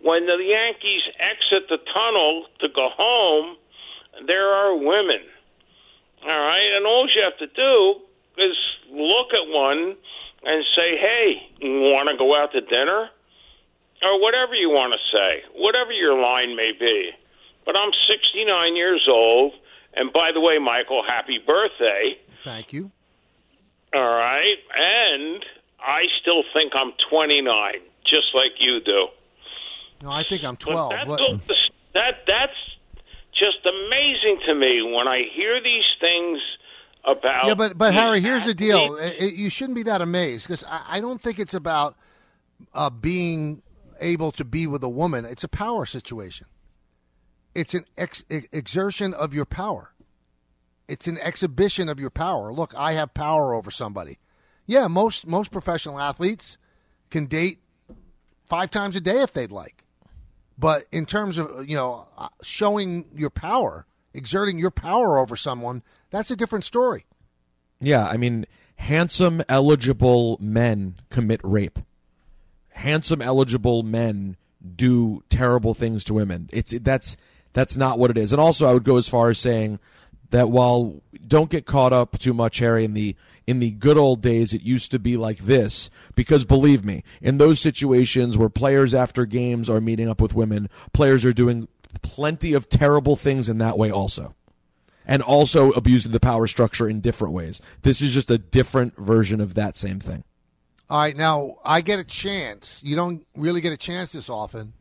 when the Yankees exit the tunnel to go home, there are women. All right? And all you have to do is look at one and say, hey, you want to go out to dinner? Or whatever you want to say, whatever your line may be. But I'm sixty-nine years old, and by the way, Michael, happy birthday. Thank you. All right? And I still think I'm twenty-nine, just like you do. No, I think I'm twelve. That, What- that That's just amazing to me when I hear these things about... Yeah, but, but these Harry, here's the deal. athletes. It- it- you shouldn't be that amazed, because I, I don't think it's about uh, being able to be with a woman. It's a power situation. It's an ex- ex- exertion of your power. It's an exhibition of your power. Look, I have power over somebody. Yeah, most most professional athletes can date five times a day if they'd like. But in terms of, you know, uh, showing your power, exerting your power over someone, that's a different story. Yeah, I mean, handsome, eligible men commit rape. Handsome, eligible men do terrible things to women. It's that's that's not what it is. And also, I would go as far as saying that while don't get caught up too much, Harry, in the in the good old days, it used to be like this. Because believe me, in those situations where players after games are meeting up with women, players are doing plenty of terrible things in that way also. And also abusing the power structure in different ways. This is just a different version of that same thing. All right, now I get a chance. You don't really get a chance this often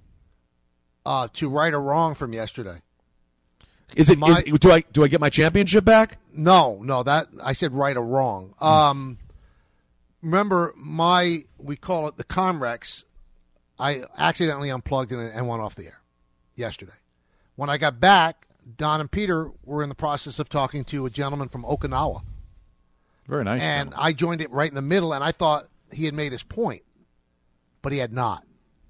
uh, to right a wrong from yesterday. Is it? My- is, do I do I get my championship back? No, no. That I said right or wrong. Um, remember my we call it the Comrex. I accidentally unplugged it and went off the air yesterday. When I got back, Don and Peter were in the process of talking to a gentleman from Okinawa. Very nice. And gentleman. I joined it right in the middle, and I thought he had made his point, but he had not.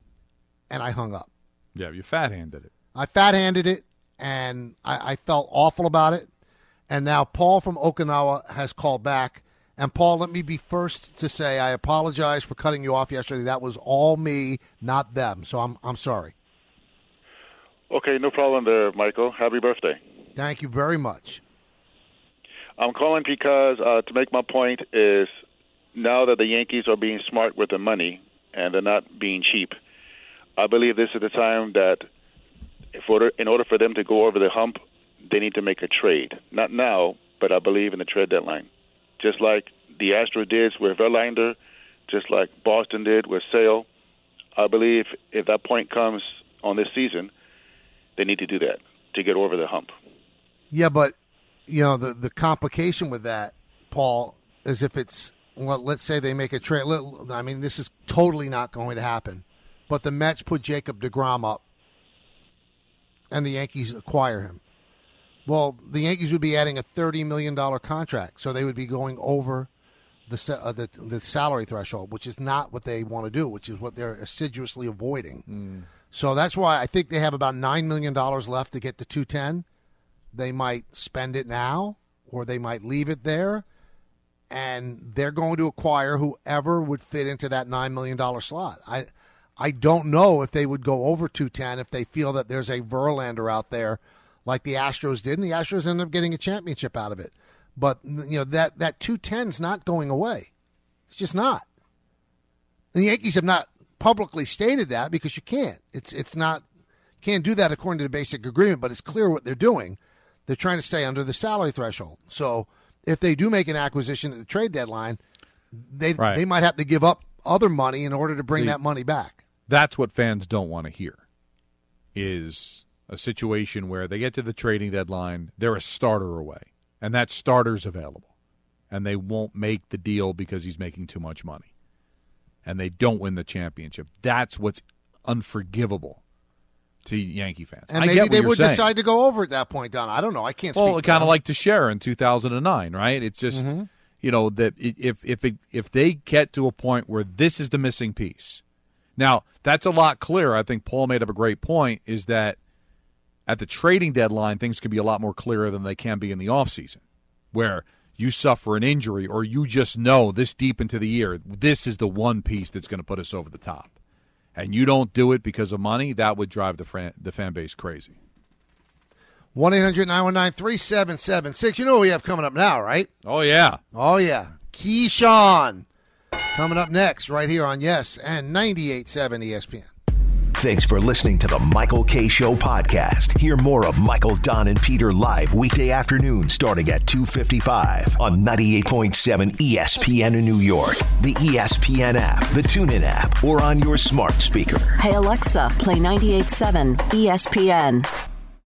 And I hung up. Yeah, you fat-handed it. I fat-handed it, and I, I felt awful about it. And now Paul from Okinawa has called back. And, Paul, let me be first to say I apologize for cutting you off yesterday. That was all me, not them. So I'm I'm sorry. Okay, no problem there, Michael. Happy birthday. Thank you very much. I'm calling because uh, to make my point is now that the Yankees are being smart with their money and they're not being cheap, I believe this is the time that if order, in order for them to go over the hump, they need to make a trade. Not now, but I believe in the trade deadline. Just like the Astros did with Verlander, just like Boston did with Sale, I believe if that point comes on this season, they need to do that to get over the hump. Yeah, but, you know, the, the complication with that, Paul, is if it's, well, let's say they make a trade. I mean, this is totally not going to happen. But the Mets put Jacob deGrom up, and the Yankees acquire him. Well, the Yankees would be adding a thirty million dollars contract, so they would be going over the, sa- uh, the the salary threshold, which is not what they want to do, which is what they're assiduously avoiding. Mm. So that's why I think they have about nine million dollars left to get to two ten. They might spend it now, or they might leave it there, and they're going to acquire whoever would fit into that nine million dollars slot. I I don't know if they would go over two ten if they feel that there's a Verlander out there like the Astros did, and the Astros ended up getting a championship out of it. But, you know, that, that two ten is not going away. It's just not. The Yankees have not publicly stated that because you can't. It's it's not can't do that according to the basic agreement, but it's clear what they're doing. They're trying to stay under the salary threshold. So if they do make an acquisition at the trade deadline, they Right. they might have to give up other money in order to bring See, that money back. That's what fans don't want to hear, is a situation where they get to the trading deadline, they're a starter away, and that starter's available, and they won't make the deal because he's making too much money, and they don't win the championship. That's what's unforgivable to Yankee fans. And I maybe get what they you're would saying. decide to go over at that point, Don. I don't know. I can't Well, speak. kind of like Teixeira in two thousand nine, right? It's just, Mhm. you know, that i- if if it, if they get to a point where this is the missing piece. Now, that's a lot clearer. I think Paul made up a great point, is that at the trading deadline, things can be a lot more clearer than they can be in the offseason, where you suffer an injury or you just know this deep into the year, this is the one piece that's going to put us over the top. and you don't do it because of money, that would drive the fan, the fan base crazy. one eight hundred nine one nine three seven seven six. You know what we have coming up now, right? Oh, yeah. Oh, yeah. Keyshawn coming up next right here on Yes and ninety-eight point seven E S P N. Thanks for listening to the Michael K. Show podcast. Hear more of Michael, Don, and Peter live weekday afternoon starting at two fifty-five on ninety-eight point seven E S P N in New York, the E S P N app, the TuneIn app, or on your smart speaker. Hey, Alexa, play ninety-eight point seven E S P N.